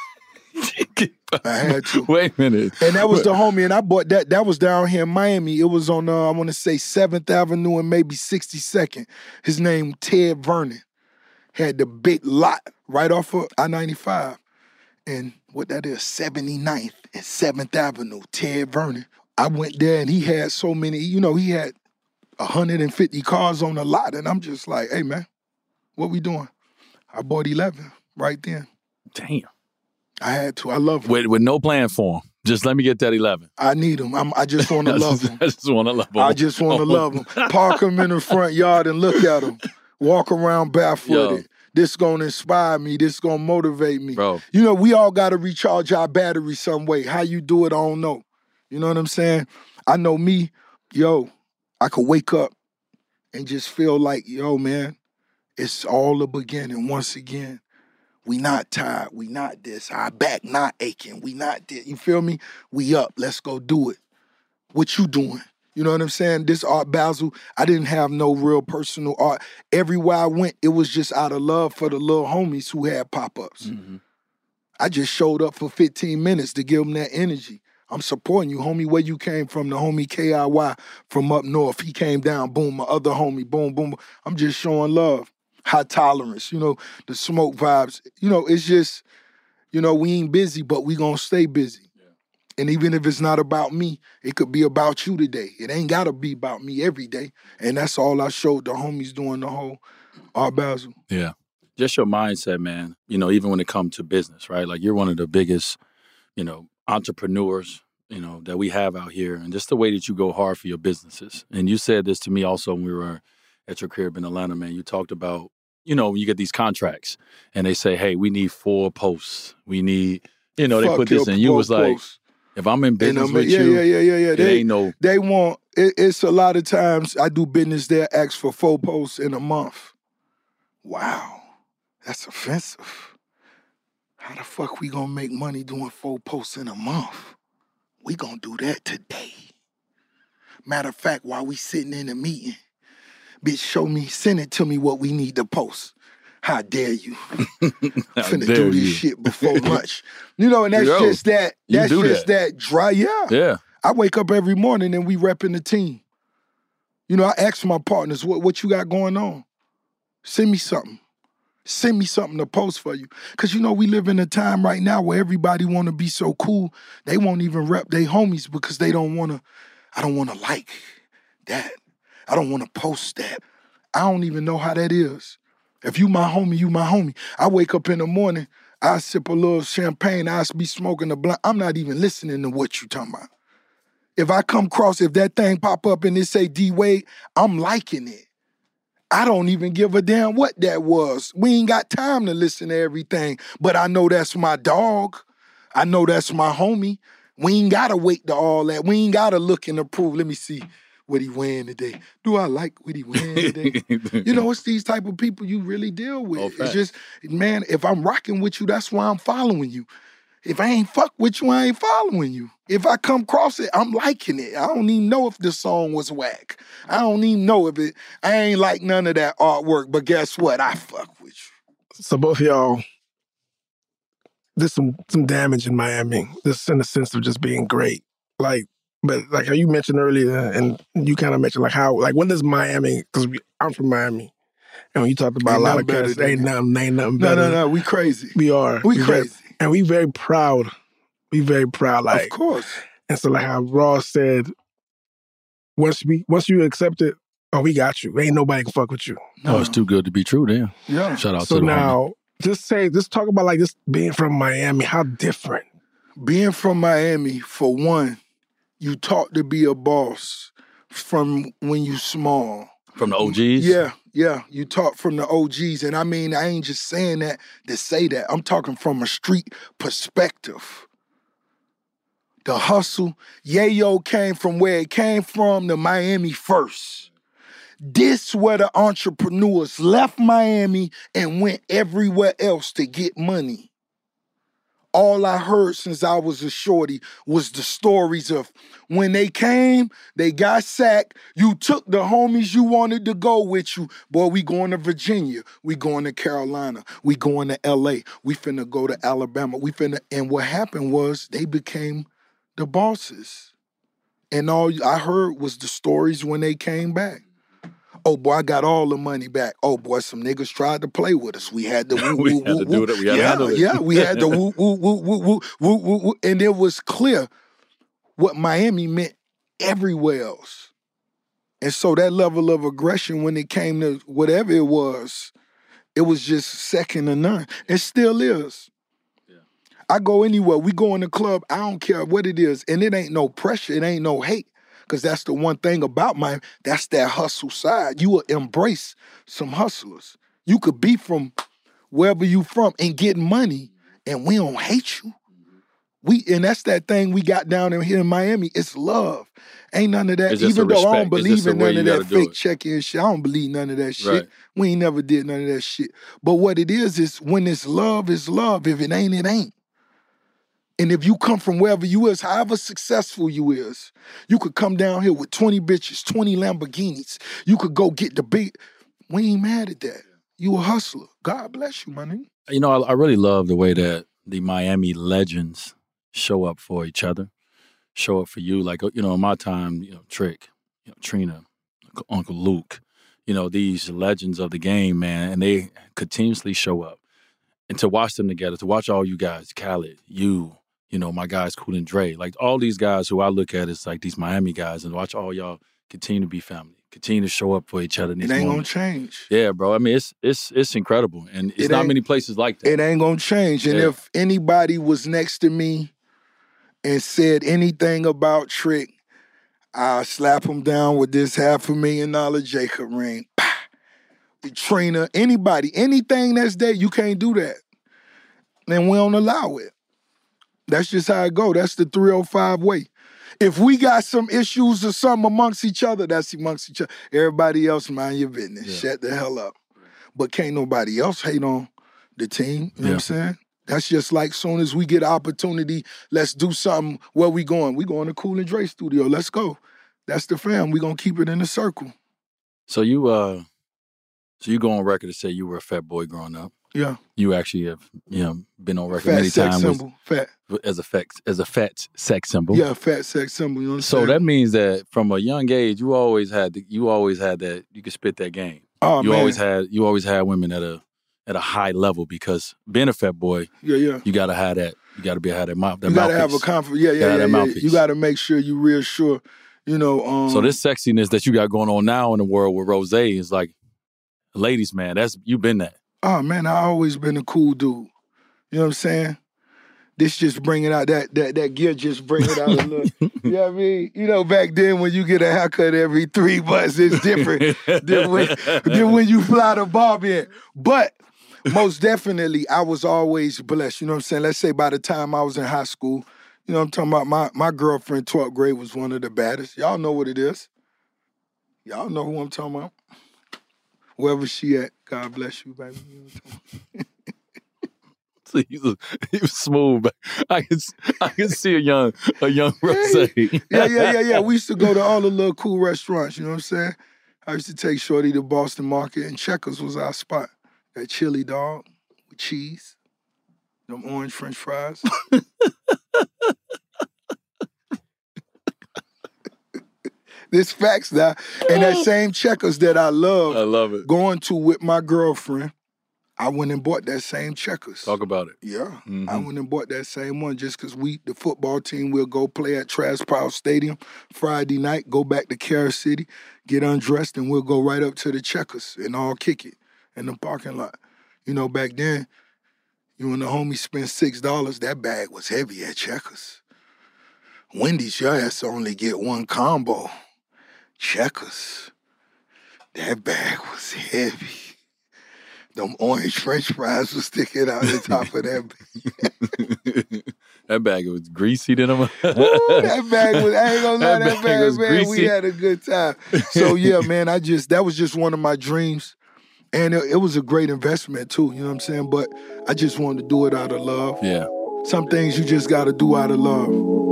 I had to. Wait a minute. And that was the homie, and I bought that. That was down here in Miami. It was on, I want to say 7th Avenue and maybe 62nd. His name, Ted Vernon. Had the big lot right off of I-95. And what that is, 79th and 7th Avenue, Ted Vernon. I went there and he had so many, he had 150 cars on the lot. And I'm just like, hey, man, what we doing? I bought 11 right then. Damn. I had to. I love them. With no plan for them. Just let me get that 11. I need them. I just want to love them. I just want to love them. I just want to love them. Park them in the front yard and look at them. Walk around barefooted. Yo. This going to inspire me. This going to motivate me. Bro. We all got to recharge our battery some way. How you do it, I don't know. You know what I'm saying? I know me, I could wake up and just feel like, man, it's all the beginning once again. We not tired. We not this. Our back not aching. We not this. You feel me? We up. Let's go do it. What you doing? You know what I'm saying? This Art Basel, I didn't have no real personal art. Everywhere I went, it was just out of love for the little homies who had pop-ups. Mm-hmm. I just showed up for 15 minutes to give them that energy. I'm supporting you, homie. Where you came from, the homie KIY from up north. He came down, boom, my other homie, boom, boom. I'm just showing love. High tolerance, the smoke vibes. It's just, we ain't busy, but we gonna stay busy. Yeah. And even if it's not about me, it could be about you today. It ain't gotta be about me every day. And that's all I showed the homies doing the whole Art Basel. Yeah. Just your mindset, man. Even when it comes to business, right? Like you're one of the biggest, entrepreneurs, that we have out here. And just the way that you go hard for your businesses. And you said this to me also when we were at your crib in Atlanta, man. You talked about, when you get these contracts and they say, hey, we need 4 posts. We need, they put this in. You was like, posts. If I'm in business with you, it ain't no. They want, it's a lot of times I do business there, ask for 4 posts in a month. Wow, that's offensive. How the fuck we gonna make money doing 4 posts in a month? We gonna do that today. Matter of fact, while we sitting in a meeting, bitch, send it to me what we need to post. How dare you? Finna do this shit before lunch. And that's just that. That's just that dry. Yeah. I wake up every morning and we repping the team. I ask my partners, what you got going on? Send me something. Send me something to post for you. Because, we live in a time right now where everybody want to be so cool, they won't even rep their homies because they don't want to, I don't want to like that. I don't want to post that. I don't even know how that is. If you my homie, you my homie. I wake up in the morning, I sip a little champagne, I be smoking a blunt. I'm not even listening to what you talking about. If I come across, if that thing pop up and it say D-Wade, I'm liking it. I don't even give a damn what that was. We ain't got time to listen to everything, but I know that's my dog. I know that's my homie. We ain't got to wait to all that. We ain't got to look and approve. Let me see what he wearing today. Do I like what he wearing today? It's these type of people you really deal with. Oh, it's just, man, if I'm rocking with you, that's why I'm following you. If I ain't fuck with you, I ain't following you. If I come across it, I'm liking it. I don't even know if the song was whack. I don't even know if it, I ain't like none of that artwork, but guess what? I fuck with you. So both of y'all there's some damage in Miami, just in the sense of just being great. Like, but like how you mentioned earlier, and you kind of mentioned like how, like when does Miami, because I'm from Miami, and when you talked about a lot of cats, ain't nothing better. No, we crazy. We are. We crazy. And we very proud. We very proud. Like, of course. And so like how Ross said, once you accept it, oh, we got you. Ain't nobody can fuck with you. No, it's too good to be true then. Yeah. Shout out to So the now, just talk about like just being from Miami, how different. Being from Miami, for one, you taught to be a boss from when you small. From the OGs? Yeah. You taught from the OGs. And I mean, I ain't just saying that to say that. I'm talking from a street perspective. The hustle, Yayo came from where it came from, to Miami first. This where the entrepreneurs left Miami and went everywhere else to get money. All I heard since I was a shorty was the stories of when they came, they got sacked. You took the homies you wanted to go with you. Boy, we going to Virginia. We going to Carolina. We going to LA. We finna go to Alabama. And what happened was they became the bosses. And all I heard was the stories when they came back. Oh, boy, I got all the money back. Oh, boy, some niggas tried to play with us. We had to woo, woo, woo, woo. Yeah, we had to woo, woo, woo, woo, woo, woo, woo, woo. And it was clear what Miami meant everywhere else. And so that level of aggression when it came to whatever it was just second to none. It still is. Yeah. I go anywhere. We go in the club. I don't care what it is. And it ain't no pressure. It ain't no hate. Because that's the one thing about that's that hustle side. You will embrace some hustlers. You could be from wherever you from and get money, and we don't hate you. And that's that thing we got down here in Miami. It's love. Ain't none of that. Even though I don't believe in none of that fake check-in shit. I don't believe none of that shit. Right. We ain't never did none of that shit. But what it is when it's love, it's love. If it ain't, it ain't. And if you come from wherever you is, however successful you is, you could come down here with 20 bitches, 20 Lamborghinis. You could go get the big. We ain't mad at that. You a hustler. God bless you, my nigga. You know, I really love the way that the Miami legends show up for each other, show up for you. Like, you know, in my time, you know, Trick, you know, Trina, Uncle Luke, you know, these legends of the game, man, and they continuously show up. And to watch them together, to watch all you guys, Khaled, you know, my guys, Kool and Dre, like all these guys who I look at as like these Miami guys, and watch all y'all continue to be family, continue to show up for each other in these moments. It ain't gonna change. Yeah, bro. I mean, it's incredible, and it's not many places like that. It ain't gonna change. And if anybody was next to me and said anything about Trick, I'll slap him down with this $500,000 Jacob ring. Trina, anybody, anything that's there, you can't do that. And we don't allow it. That's just how it go. That's the 305 way. If we got some issues or something amongst each other, that's amongst each other. Everybody else, mind your business. Yeah. Shut the hell up. But can't nobody else hate on the team. You know what I'm saying? That's just like soon as we get an opportunity, let's do something. Where we going? We going to Kool and Dre studio. Let's go. That's the fam. We gonna keep it in a circle. So you go on record to say you were a fat boy growing up. Yeah. You actually have, you know, been on record many times as a fat sex symbol. Yeah, fat sex symbol. You know what I'm saying? So that means that from a young age, you always had that. You could spit that game. Oh, you man. always had women at a high level, because being a fat boy, you gotta have that. You gotta have that mouth. You gotta have a confidence. Yeah. You gotta make sure you real sure. You know. So this sexiness that you got going on now in the world with Rose is like, ladies, man, you been that. Oh, man, I always been a cool dude. You know what I'm saying? This just bring it out, that gear just bring it out a little. You know what I mean? You know, back then when you get a haircut every 3 months, it's different than when you fly the barb in. But most definitely, I was always blessed. You know what I'm saying? Let's say by the time I was in high school, you know what I'm talking about? My girlfriend, 12th grade, was one of the baddest. Y'all know what it is. Y'all know who I'm talking about. Wherever she at, God bless you, baby. So he was smooth. I can see a young Rose. Yeah. We used to go to all the little cool restaurants. You know what I'm saying? I used to take Shorty to Boston Market, and Checkers was our spot. That chili dog with cheese. Them orange French fries. This facts now. And that same Checkers that I love it. Going to with my girlfriend, I went and bought that same Checkers. Talk about it. Yeah. I went and bought that same one just because the football team, will go play at Trash Power Stadium Friday night, go back to Carol City, get undressed, and we'll go right up to the Checkers and all kick it in the parking lot. You know, back then, you and the homie spent $6. That bag was heavy at Checkers. Wendy's, your ass only get one combo. Checkers, that bag was heavy. Them orange French fries was sticking out the top of that bag. That bag was greasy to them. That bag was, I ain't gonna lie, that bag was man, greasy. We had a good time. So yeah, man, that was just one of my dreams. And it was a great investment too, you know what I'm saying? But I just wanted to do it out of love. Yeah. Some things you just gotta do out of love.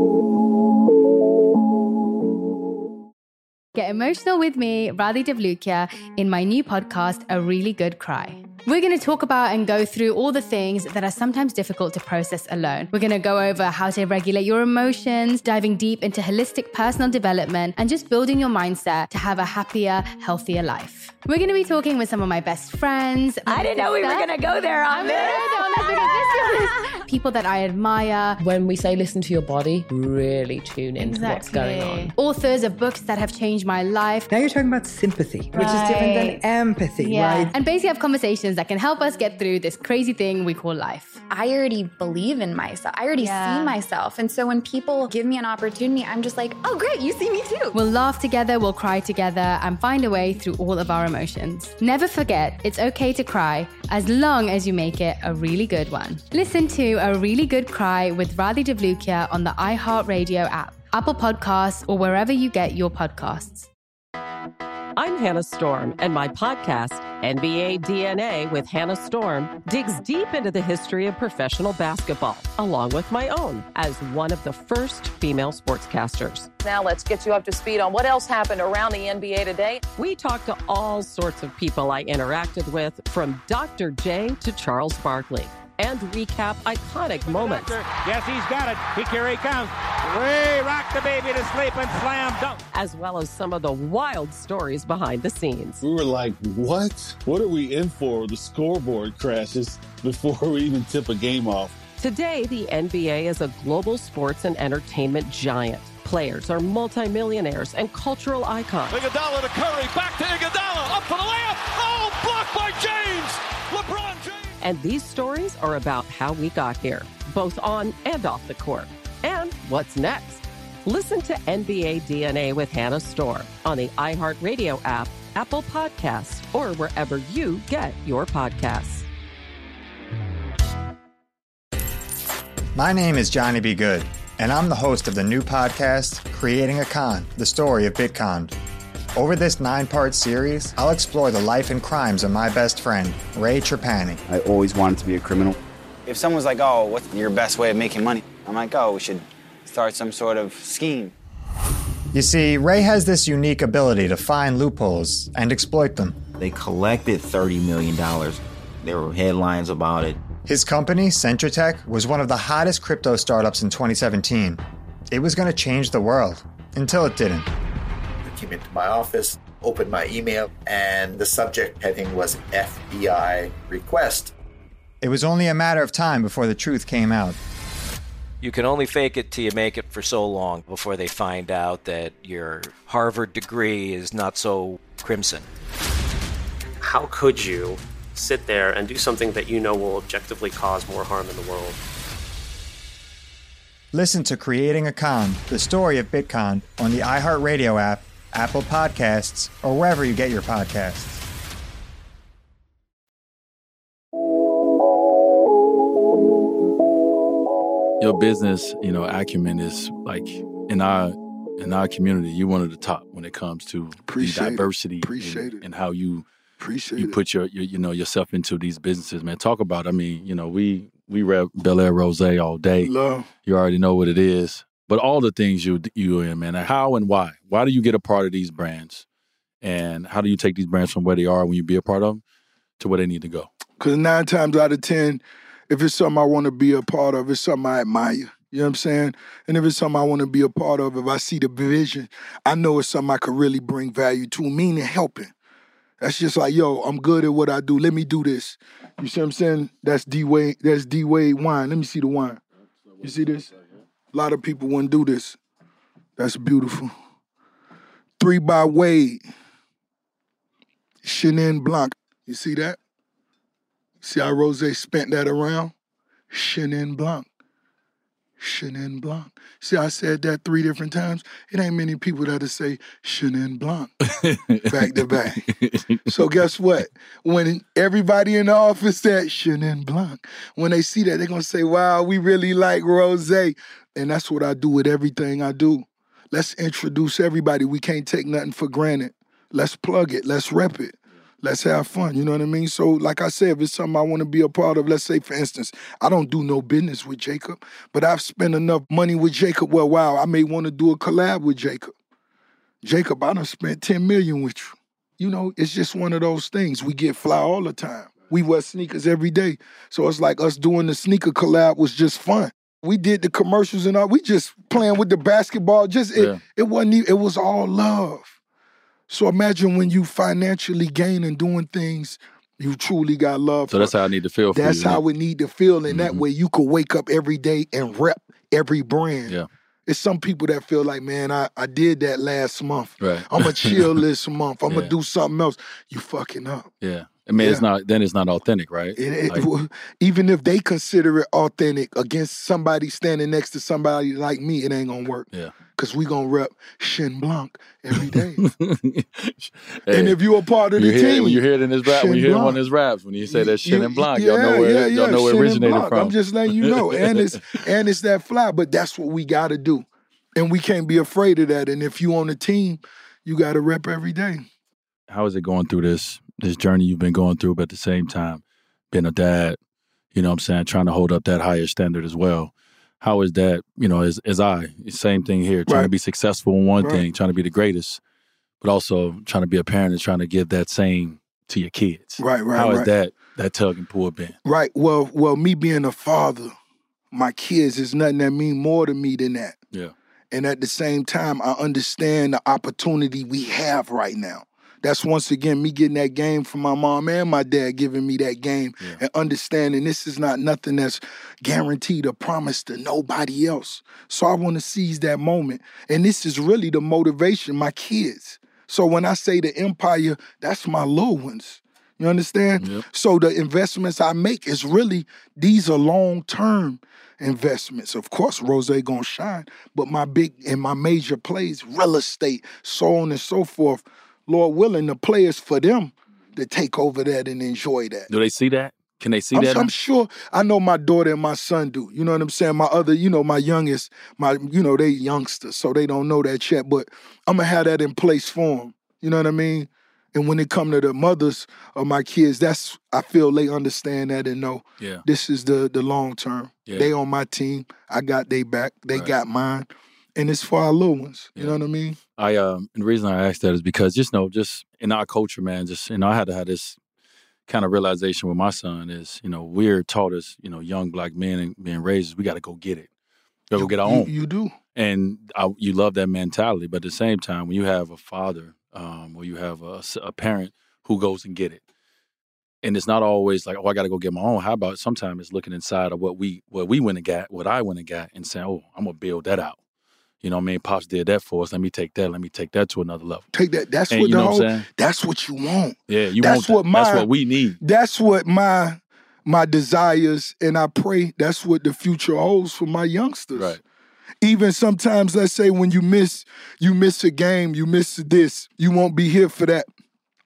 Get emotional with me, Radhi Devlukia, in my new podcast, A Really Good Cry. We're going to talk about and go through all the things that are sometimes difficult to process alone. We're going to go over how to regulate your emotions, diving deep into holistic personal development, and just building your mindset to have a happier, healthier life. We're going to be talking with some of my best friends. I didn't know we were going to go there on this. People that I admire. When we say listen to your body, really tune into what's going on. Authors of books that have changed my life. Now you're talking about sympathy, which is different than empathy, right? And basically have conversations that can help us get through this crazy thing we call life. I already believe in myself. I already see myself. And so when people give me an opportunity, I'm just like, oh, great, you see me too. We'll laugh together, we'll cry together, and find a way through all of our emotions. Never forget, it's okay to cry as long as you make it a really good one. Listen to A Really Good Cry with Radhi Devlukia on the iHeartRadio app, Apple Podcasts, or wherever you get your podcasts. I'm Hannah Storm, and my podcast, NBA DNA with Hannah Storm, digs deep into the history of professional basketball, along with my own, as one of the first female sportscasters. Now let's get you up to speed on what else happened around the NBA today. We talk to all sorts of people I interacted with, from Dr. J to Charles Barkley, and recap iconic moments. Yes, he's got it. Here he comes. Way rock the baby to sleep and slam dunk. As well as some of the wild stories behind the scenes. We were like, what? What are we in for? The scoreboard crashes before we even tip a game off. Today, the NBA is a global sports and entertainment giant. Players are multimillionaires and cultural icons. Iguodala to Curry, back to Iguodala, up for the layup. Oh, blocked by James. LeBron James. And these stories are about how we got here, both on and off the court. And what's next? Listen to NBA DNA with Hannah Storm on the iHeartRadio app, Apple Podcasts, or wherever you get your podcasts. My name is Johnny B. Good, and I'm the host of the new podcast, Creating a Con, the story of Bitcoin. Over this 9-part series, I'll explore the life and crimes of my best friend, Ray Trapani. I always wanted to be a criminal. If someone's like, oh, what's your best way of making money? I'm like, oh, we should start some sort of scheme. You see, Ray has this unique ability to find loopholes and exploit them. They collected $30 million. There were headlines about it. His company, Centratech, was one of the hottest crypto startups in 2017. It was going to change the world, until it didn't. Came into my office, opened my email, and the subject heading was FBI request. It was only a matter of time before the truth came out. You can only fake it till you make it for so long before they find out that your Harvard degree is not so crimson. How could you sit there and do something that you know will objectively cause more harm in the world? Listen to Creating a Con, the story of Bitcoin, on the iHeartRadio app, Apple Podcasts, or wherever you get your podcasts. Your business, acumen is like in our community, you're one of the top when it comes to the diversity and how you put your yourself into these businesses, man. Talk about, we rep Bel Air Rose all day. Love. You already know what it is. But all the things you in, man, how and why? Why do you get a part of these brands? And how do you take these brands from where they are when you be a part of them to where they need to go? Because 9 times out of 10, If it's something I want to be a part of, it's something I admire. You know what I'm saying? And if it's something I want to be a part of, if I see the vision, I know it's something I could really bring value to, meaning helping. That's just like, yo, I'm good at what I do. Let me do this. You see what I'm saying? That's D-Wade wine. Let me see the wine. You see this? A lot of people wouldn't do this. That's beautiful. 3 by Wade. Chenin Blanc. You see that? See how Rose spent that around? Chenin Blanc. Chenin Blanc. See, I said that 3 different times. It ain't many people that'll say Chenin Blanc back to back. So guess what? When everybody in the office said Chenin Blanc, when they see that, they're going to say, wow, we really like rosé. And that's what I do with everything I do. Let's introduce everybody. We can't take nothing for granted. Let's plug it. Let's rep it. Let's have fun, you know what I mean? So like I said, if it's something I want to be a part of, let's say, for instance, I don't do no business with Jacob, but I've spent enough money with Jacob. Well, wow, I may want to do a collab with Jacob. Jacob, I done spent $10 million with you. You know, it's just one of those things. We get fly all the time. We wear sneakers every day. So it's like us doing the sneaker collab was just fun. We did the commercials and all. We just playing with the basketball. It wasn't even, it was all love. So imagine when you financially gain and doing things, you truly got love. So that's how I need to feel for you. That's how it need to feel. And that way you could wake up every day and rep every brand. Yeah. It's some people that feel like, man, I did that last month. Right. I'm going to chill this month. I'm going to do something else. You fucking up. Yeah. I mean, it's not authentic, right? Even if they consider it authentic against somebody standing next to somebody like me, it ain't going to work. Yeah. Because we going to rep Chenin Blanc every day. And if you're a part of the team. When you hear it in his rap, when you hear one of his raps, when you say that Chenin Blanc, y'all know where it originated from. I'm just letting you know. And it's that fly, but that's what we got to do. And we can't be afraid of that. And if you on the team, you got to rep every day. How is it going through this journey you've been going through, but at the same time, being a dad, you know what I'm saying, trying to hold up that higher standard as well? How is that, you know, as same thing here, trying to be successful in one thing, trying to be the greatest, but also trying to be a parent and trying to give that same to your kids. Right. How is that tug and pull been? Right. Well, me being a father, my kids is nothing that mean more to me than that. Yeah. And at the same time, I understand the opportunity we have right now. That's once again me getting that game from my mom and my dad giving me that game and understanding this is not nothing that's guaranteed or promised to nobody else. So I want to seize that moment. And this is really the motivation, my kids. So when I say the empire, that's my little ones. You understand? Yep. So the investments I make is really, these are long-term investments. Of course, Rose gonna shine, but my big and my major plays, real estate, so on and so forth, Lord willing, the players for them to take over that and enjoy that. Do they see that? Can they see that? I'm sure. I know my daughter and my son do. You know what I'm saying? My other, my youngest, they youngsters, so they don't know that yet. But I'm going to have that in place for them. You know what I mean? And when it come to the mothers of my kids, I feel they understand that and know this is the long term. Yeah. They on my team. I got they back. They got mine. And it's for our little ones. You know what I mean? And the reason I asked that is because just in our culture, man, I had to have this kind of realization with my son is, we're taught as, young black men and being raised, we got to go get it. We got to go get our own. You do. And you love that mentality. But at the same time, when you have a father or you have a parent who goes and get it, and it's not always like, I got to go get my own. How about sometimes it's looking inside of what we went and got, what I went and got, and saying, I'm going to build that out. You know what I mean? Pops did that for us. Let me take that to another level. Take that. That's that's what you want. Yeah, that's what we need. That's what my desires, and I pray that's what the future holds for my youngsters. Right. Even sometimes, let's say when you miss a game, you miss this, you won't be here for that.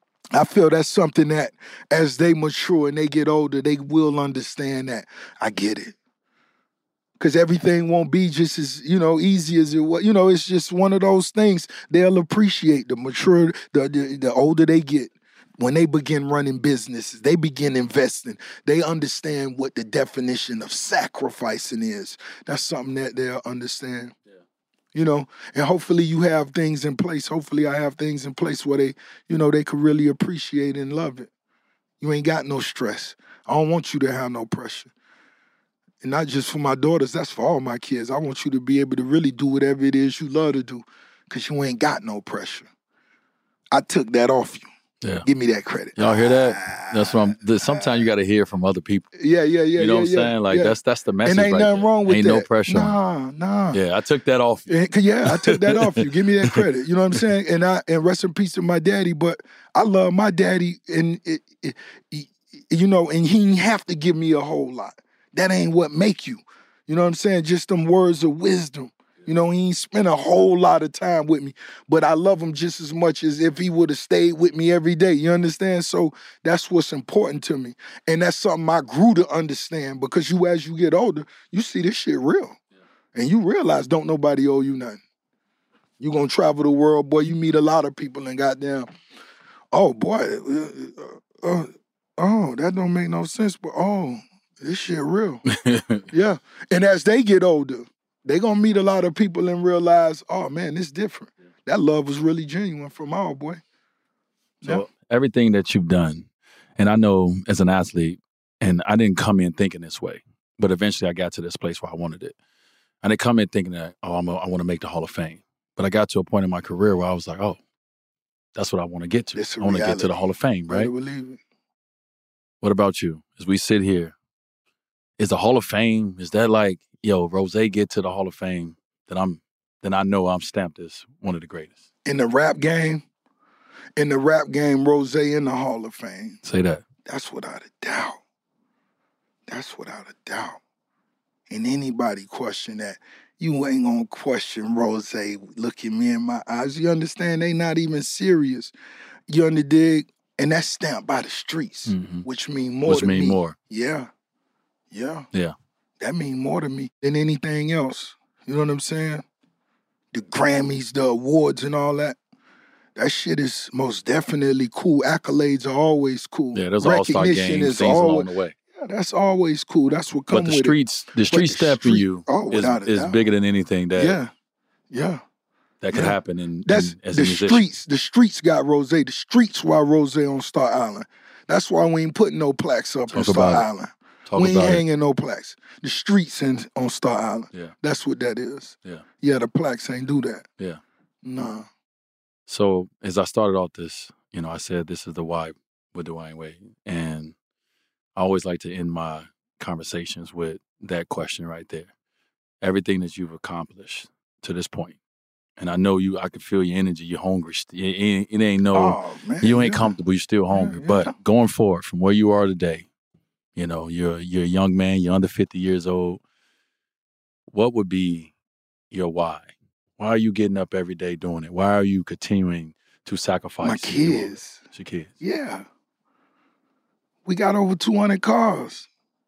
I feel that's something that as they mature and they get older, they will understand that. I get it. Because everything won't be just as, easy as it was. It's just one of those things. They'll appreciate the mature, the older they get. When they begin running businesses, they begin investing. They understand what the definition of sacrificing is. That's something that they'll understand. Yeah. And hopefully you have things in place. Hopefully I have things in place where they, they could really appreciate and love it. You ain't got no stress. I don't want you to have no pressure. And not just for my daughters, that's for all my kids. I want you to be able to really do whatever it is you love to do because you ain't got no pressure. I took that off you. Yeah. Give me that credit. Y'all hear that? That's what sometimes you got to hear from other people. Yeah. You know what I'm saying? Like, that's the message. And ain't nothing wrong with that. Ain't no pressure. Nah. Yeah, I took that off you. Yeah, I took that off you. Give me that credit. You know what I'm saying? And rest in peace to my daddy, but I love my daddy, and and he didn't have to give me a whole lot. That ain't what make you. You know what I'm saying? Just them words of wisdom. You know, he ain't spent a whole lot of time with me, but I love him just as much as if he would have stayed with me every day. You understand? So that's what's important to me. And that's something I grew to understand because as you get older, you see this shit real. And you realize don't nobody owe you nothing. You gonna travel the world, boy, you meet a lot of people and goddamn, oh, boy, that don't make no sense, but this shit real. Yeah. And as they get older, they gonna meet a lot of people and realize, oh man, it's different. That love was really genuine from our boy. So everything that you've done, and I know as an athlete, and I didn't come in thinking this way, but eventually I got to this place where I wanted it. I didn't come in thinking that, I want to make the Hall of Fame. But I got to a point in my career where I was like, that's what I want to get to. I want to get to the Hall of Fame, right? Believe it. What about you? As we sit here, is the Hall of Fame, is that like, Rose get to the Hall of Fame, then I know I'm stamped as one of the greatest. In the rap game, Rose in the Hall of Fame. Say that. That's without a doubt. That's without a doubt. And anybody question that, you ain't gonna question Rose. Look at me in my eyes. You understand? They not even serious. You underdig? And that's stamped by the streets, which mean more to me. Which mean more. Yeah. Yeah. That mean more to me than anything else. You know what I'm saying? The Grammys, the awards and all that. That shit is most definitely cool. Accolades are always cool. Yeah, there's all-star games, things along the way. Yeah, that's always cool. That's what comes with it. The street step for you is bigger than anything that that could happen as a musician. The streets got Rose. The streets why Rose on Star Island. That's why we ain't putting no plaques up on Star Island. We ain't hanging no plaques. The streets on Star Island. Yeah. That's what that is. Yeah. Yeah, the plaques ain't do that. Yeah. Nah. So as I started off this, I said this is the why with Dwayne Wade. And I always like to end my conversations with that question right there. Everything that you've accomplished to this point. And I know I can feel your energy, you're hungry. It ain't you ain't comfortable, you're still hungry. But going forward from where you are today, you're a young man, you're under 50 years old. What would be your why? Why are you getting up every day doing it? Why are you continuing to sacrifice? My kids. Your kids. Yeah. We got over 200 cars.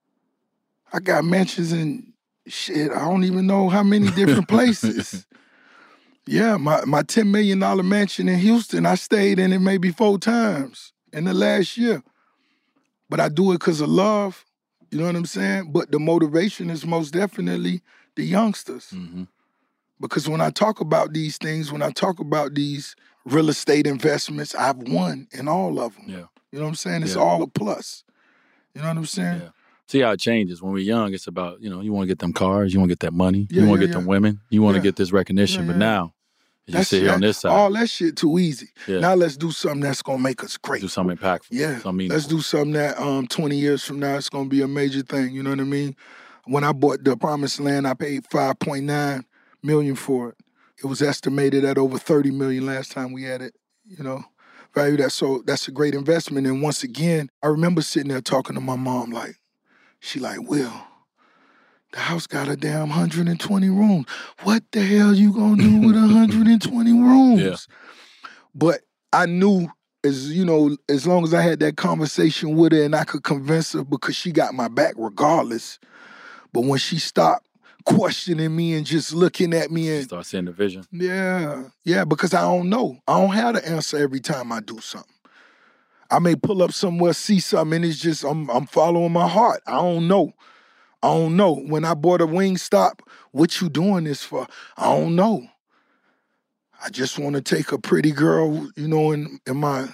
I got mansions in shit, I don't even know how many different places. Yeah, my $10 million mansion in Houston, I stayed in it maybe 4 times in the last year. But I do it because of love, you know what I'm saying? But the motivation is most definitely the youngsters. Mm-hmm. Because when I talk about these things, when I talk about these real estate investments, I've won in all of them. Yeah. You know what I'm saying? It's all a plus. You know what I'm saying? Yeah. See how it changes. When we're young, it's about, you want to get them cars, you want to get that money, you want to get them women, you want to get this recognition. But now, you sit here on this side. All that shit too easy. Yeah. Now let's do something that's going to make us great. Do something impactful. Yeah. Let's do something that 20 years from now, it's going to be a major thing. You know what I mean? When I bought the Promised Land, I paid $5.9 million for it. It was estimated at over $30 million last time we had it, value that. So that's a great investment. And once again, I remember sitting there talking to my mom Will, the house got a damn 120 rooms. What the hell you gonna do with 120 rooms? Yeah. But I knew as long as I had that conversation with her and I could convince her because she got my back regardless. But when she stopped questioning me and just looking at me and start seeing the vision. Yeah, because I don't know. I don't have the answer every time I do something. I may pull up somewhere, see something, and it's just I'm following my heart. I don't know. When I bought a Wingstop, what you doing this for? I don't know. I just want to take a pretty girl, in my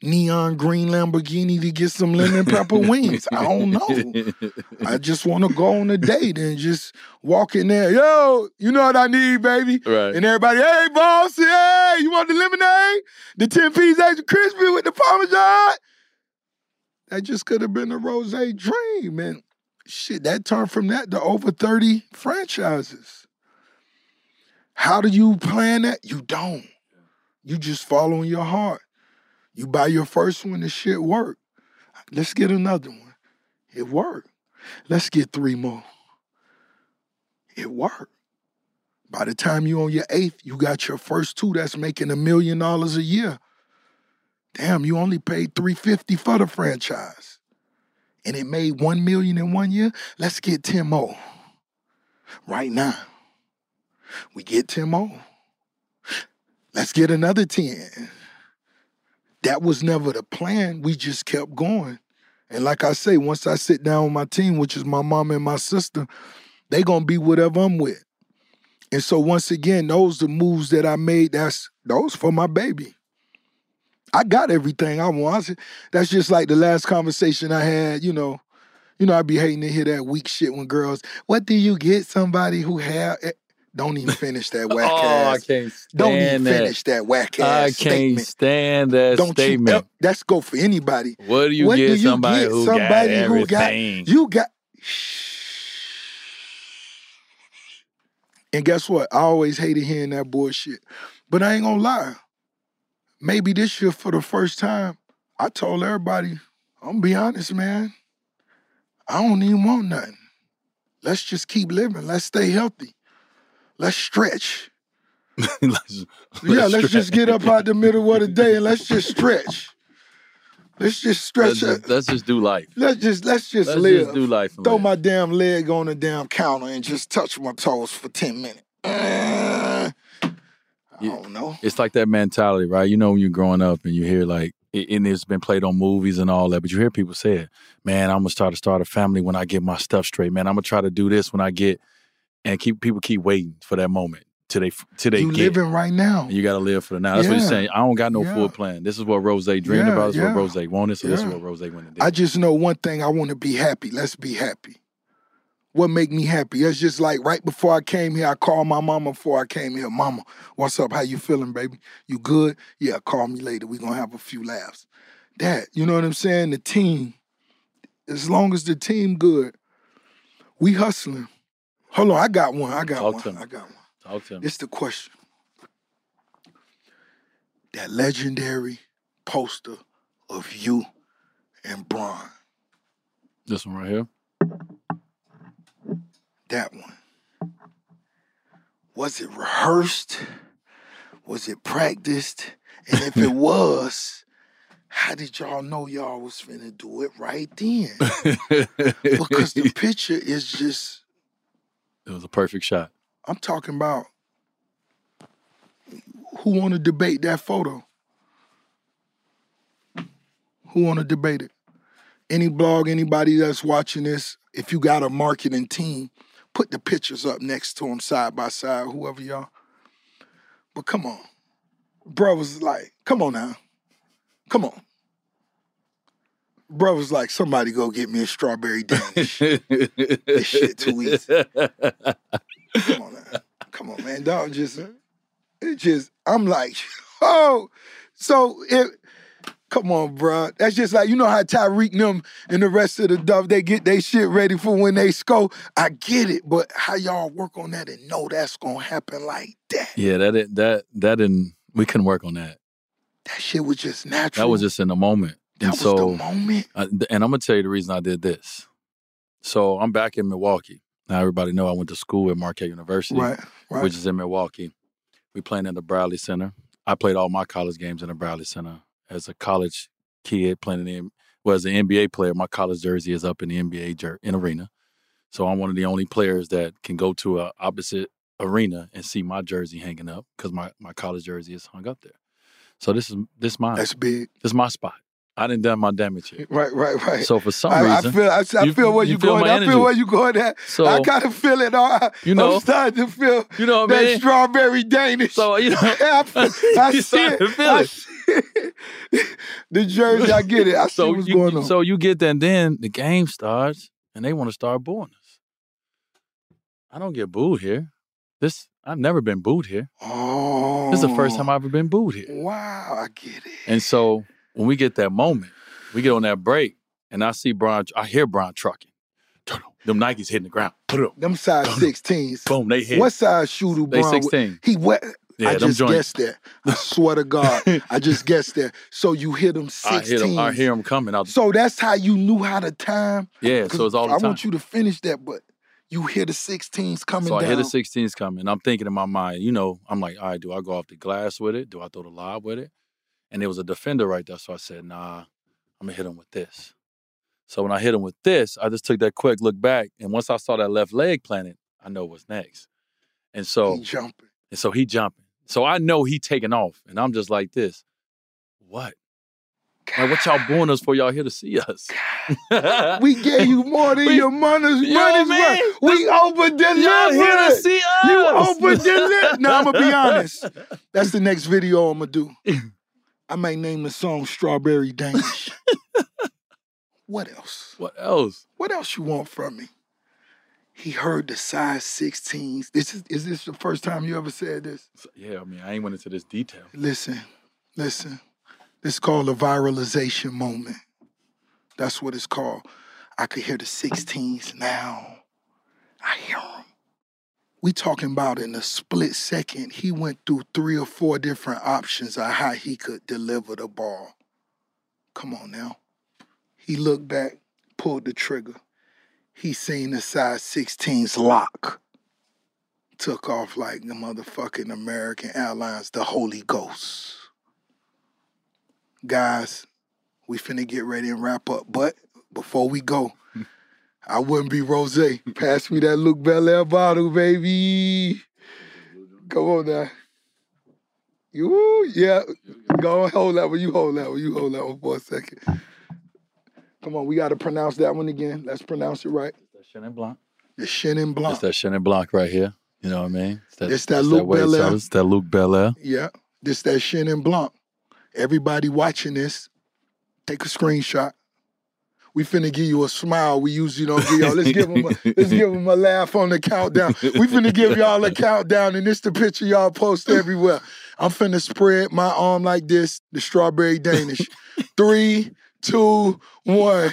neon green Lamborghini to get some lemon pepper wings. I don't know. I just want to go on a date and just walk in there. Yo, you know what I need, baby? Right. And everybody, hey, boss, hey, you want the lemonade? The 10-piece extra crispy with the Parmesan? That just could have been a Rose dream. And shit, that turned from that to over 30 franchises. How do you plan that? You don't. You just follow in your heart. You buy your first one, the shit work. Let's get another one. It worked. Let's get 3 more. It worked. By the time you on your 8th, you got your first 2 that's making $1 million a year. Damn, you only paid $350 for the franchise. And it made $1 million in 1 year. Let's get 10 more. Right now. We get 10 more. Let's get another 10. That was never the plan. We just kept going. And like I say, once I sit down with my team, which is my mom and my sister, they gonna be whatever I'm with. And so once again, those the moves that I made, those for my baby. I got everything I want. That's just like the last conversation I had, you know, I'd be hating to hear that weak shit when girls, what do you get somebody who have... Don't even finish that whack ass. I can't stand Don't even finish that whack ass statement. I can't stand that statement. That's go for anybody. What do you get somebody who got everything? You got... And guess what? I always hated hearing that bullshit. But I ain't gonna lie. Maybe this year for the first time, I told everybody, I'm gonna be honest, man. I don't even want nothing. Let's just keep living. Let's stay healthy. Let's stretch. Let's just get up out the middle of the day and let's just stretch. Let's just stretch. Let's just do life. Let's just live. Just do life. Throw my damn leg on the damn counter and just touch my toes for 10 minutes. I don't know. It's like that mentality, right? You know, when you're growing up and you hear like, and it's been played on movies and all that, but you hear people say it, man, I'm going to start a family when I get my stuff straight. Man, I'm going to try to do this when I get... And people keep waiting for that moment till they you get. Living right now. And you got to live for the now. That's what he's saying. I don't got no full plan. This is what Rose dreamed about. This is what Rose wanted. So this is what Rose wanted to do. I just know one thing. I want to be happy. Let's be happy. What make me happy? It's just like right before I came here, I called my mama before I came here. Mama, what's up? How you feeling, baby? You good? Yeah, call me later. We gonna have a few laughs. That, you know what I'm saying? The team. As long as the team good, we hustling. Hold on, I got one. Talk to him. It's the question. That legendary poster of you and Bron. This one right here? That one. Was it rehearsed? Was it practiced? And if it was, how did y'all know y'all was finna do it right then? Because the picture is just... It was a perfect shot. I'm talking about who want to debate that photo? Who want to debate it? Any blog, anybody that's watching this, if you got a marketing team, put the pictures up next to them side by side, whoever y'all. But come on. Bro was like, come on now. Come on. Bro was like, somebody go get me a strawberry Danish. This shit too easy. Come on now. Come on, man. Don't just, I'm like, oh, so come on, bro. That's just like, you know how Tyreek and them and the rest of the Dove, they get their shit ready for when they score. I get it, but how y'all work on that and know that's gonna happen like that? Yeah, that didn't, we couldn't work on that. That shit was just natural. That was just in the moment. That was the moment. And I'm going to tell you the reason I did this. So I'm back in Milwaukee. Now everybody know I went to school at Marquette University, right. Which is in Milwaukee. We playing in the Bradley Center. I played all my college games in the Bradley Center. As a college kid playing as an NBA player, my college jersey is up in the NBA arena. So I'm one of the only players that can go to a opposite arena and see my jersey hanging up because my college jersey is hung up there. So this is mine. That's big. This is my spot. I didn't done my damage here. Right. So for some reason, I feel where you're going. I feel where you're going at. So, I gotta feel it. I'm starting to feel that strawberry Danish. So I see it. The jersey, I get it. I see what's going on. So you get that, and then the game starts, and they want to start booing us. I don't get booed here. I've never been booed here. Oh. This is the first time I've ever been booed here. Wow, I get it. And so when we get that moment, we get on that break, and I hear Bron trucking. Them Nikes hitting the ground. Them size 16s. Boom, they hit. What size shoe do Bron? They 16. He wet. Yeah, I just guessed that. I swear to God. I just guessed that. So you hit them 16s. I hear them coming out. So that's how you knew how to time? Yeah, so it's all the time. I want you to finish that, but you hear the 16s coming down. So I hear the 16s coming. I'm thinking in my mind, I'm like, all right, do I go off the glass with it? Do I throw the lob with it? And there was a defender right there, so I said, nah, I'm going to hit him with this. So when I hit him with this, I just took that quick look back, and once I saw that left leg planted, I know what's next. And so he jumping. And so he jumping. So I know he taking off, and I'm just like this. What? Like, what y'all booing us for? Y'all here to see us? We gave you more than your money's worth. We over-delivered. Y'all here to see us. You over-delivered. Now, I'm going to be honest. That's the next video I'm going to do. I might name the song Strawberry Danish. What else? What else? What else you want from me? He heard the size 16s. Is this the first time you ever said this? Yeah, I mean, I ain't went into this detail. Listen. This is called a viralization moment. That's what it's called. I could hear the 16s now. I hear them. We talking about in a split second, he went through 3 or 4 different options of how he could deliver the ball. Come on now. He looked back, pulled the trigger. He seen the size 16's lock. Took off like the motherfucking American Airlines, the Holy Ghost. Guys, we finna get ready and wrap up. But before we go, I wouldn't be rosé. Pass me that Luc Belaire bottle, baby. Come on now. Yeah. Go on, hold that one. You hold that one for a second. Come on, we got to pronounce that one again. Let's pronounce it right. It's that Chenin Blanc. The Chenin Blanc. It's that Chenin Blanc right here. You know what I mean? It's that Luc Belaire. It's that Luc Belaire. Yeah. This that Chenin Blanc. Everybody watching this, take a screenshot. We finna give you a smile. We usually don't give y'all. Let's give them a laugh on the countdown. We finna give y'all a countdown, and this the picture y'all post everywhere. I'm finna spread my arm like this, the Strawberry Danish. 3, 2, 1.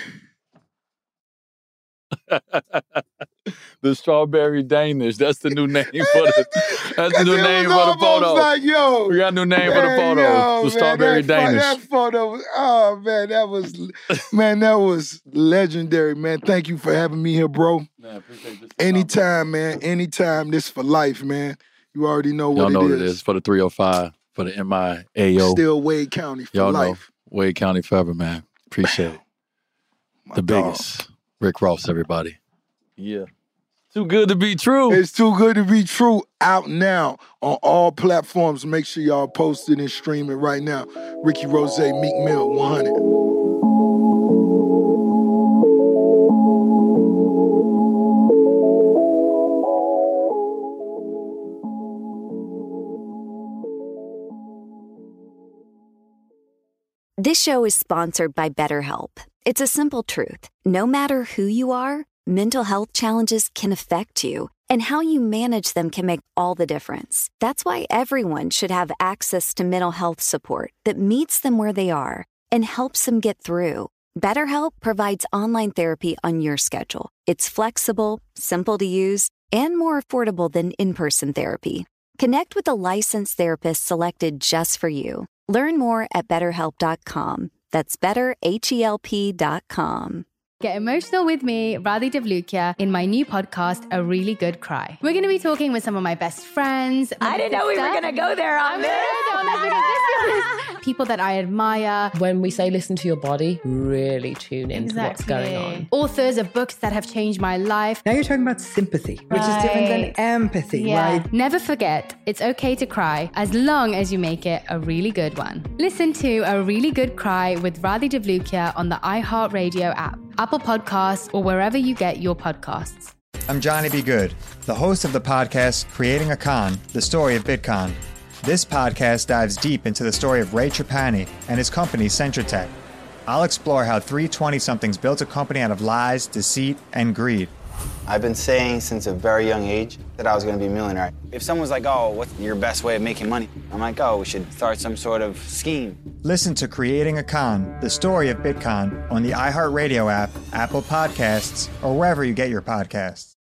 The Strawberry Danish. That's the new name for the. That's the new name for the photo. Like, yo, we got a new name for the photo. The Strawberry Danish. That photo. Oh man, that was legendary, man. Thank you for having me here, bro. Man, appreciate this. Anytime, man. Anytime. This for life, man. You already know what Y'all know it what it is for the 305 for the MIAO. Still Wade County for Y'all life. Know Wade County forever, man. Appreciate it. The biggest. Rick Ross, everybody. Yeah. Too good to be true. It's too good to be true. Out now on all platforms. Make sure y'all post it and stream it right now. Ricky Rose, Meek Mill, 100. This show is sponsored by BetterHelp. It's a simple truth. No matter who you are, mental health challenges can affect you, and how you manage them can make all the difference. That's why everyone should have access to mental health support that meets them where they are and helps them get through. BetterHelp provides online therapy on your schedule. It's flexible, simple to use, and more affordable than in-person therapy. Connect with a licensed therapist selected just for you. Learn more at BetterHelp.com. That's BetterHelp.com. Get emotional with me, Radhi Devlukia, in my new podcast, A Really Good Cry. We're going to be talking with some of my best friends. I didn't know we were going to go there on this. People that I admire. When we say listen to your body, really tune into what's going on. Authors of books that have changed my life. Now you're talking about sympathy, which is different than empathy, right? Never forget, it's okay to cry as long as you make it a really good one. Listen to A Really Good Cry with Radhi Devlukia on the iHeartRadio app, Apple Podcasts, or wherever you get your podcasts. I'm Johnny B. Good, the host of the podcast Creating a Con, the story of Bitcoin. This podcast dives deep into the story of Ray Trapani and his company, Centratech. I'll explore how three 20-somethings built a company out of lies, deceit, and greed. I've been saying since a very young age that I was going to be a millionaire. If someone's like, oh, what's your best way of making money? I'm like, oh, we should start some sort of scheme. Listen to Creating a Con, the story of Bitcoin, on the iHeartRadio app, Apple Podcasts, or wherever you get your podcasts.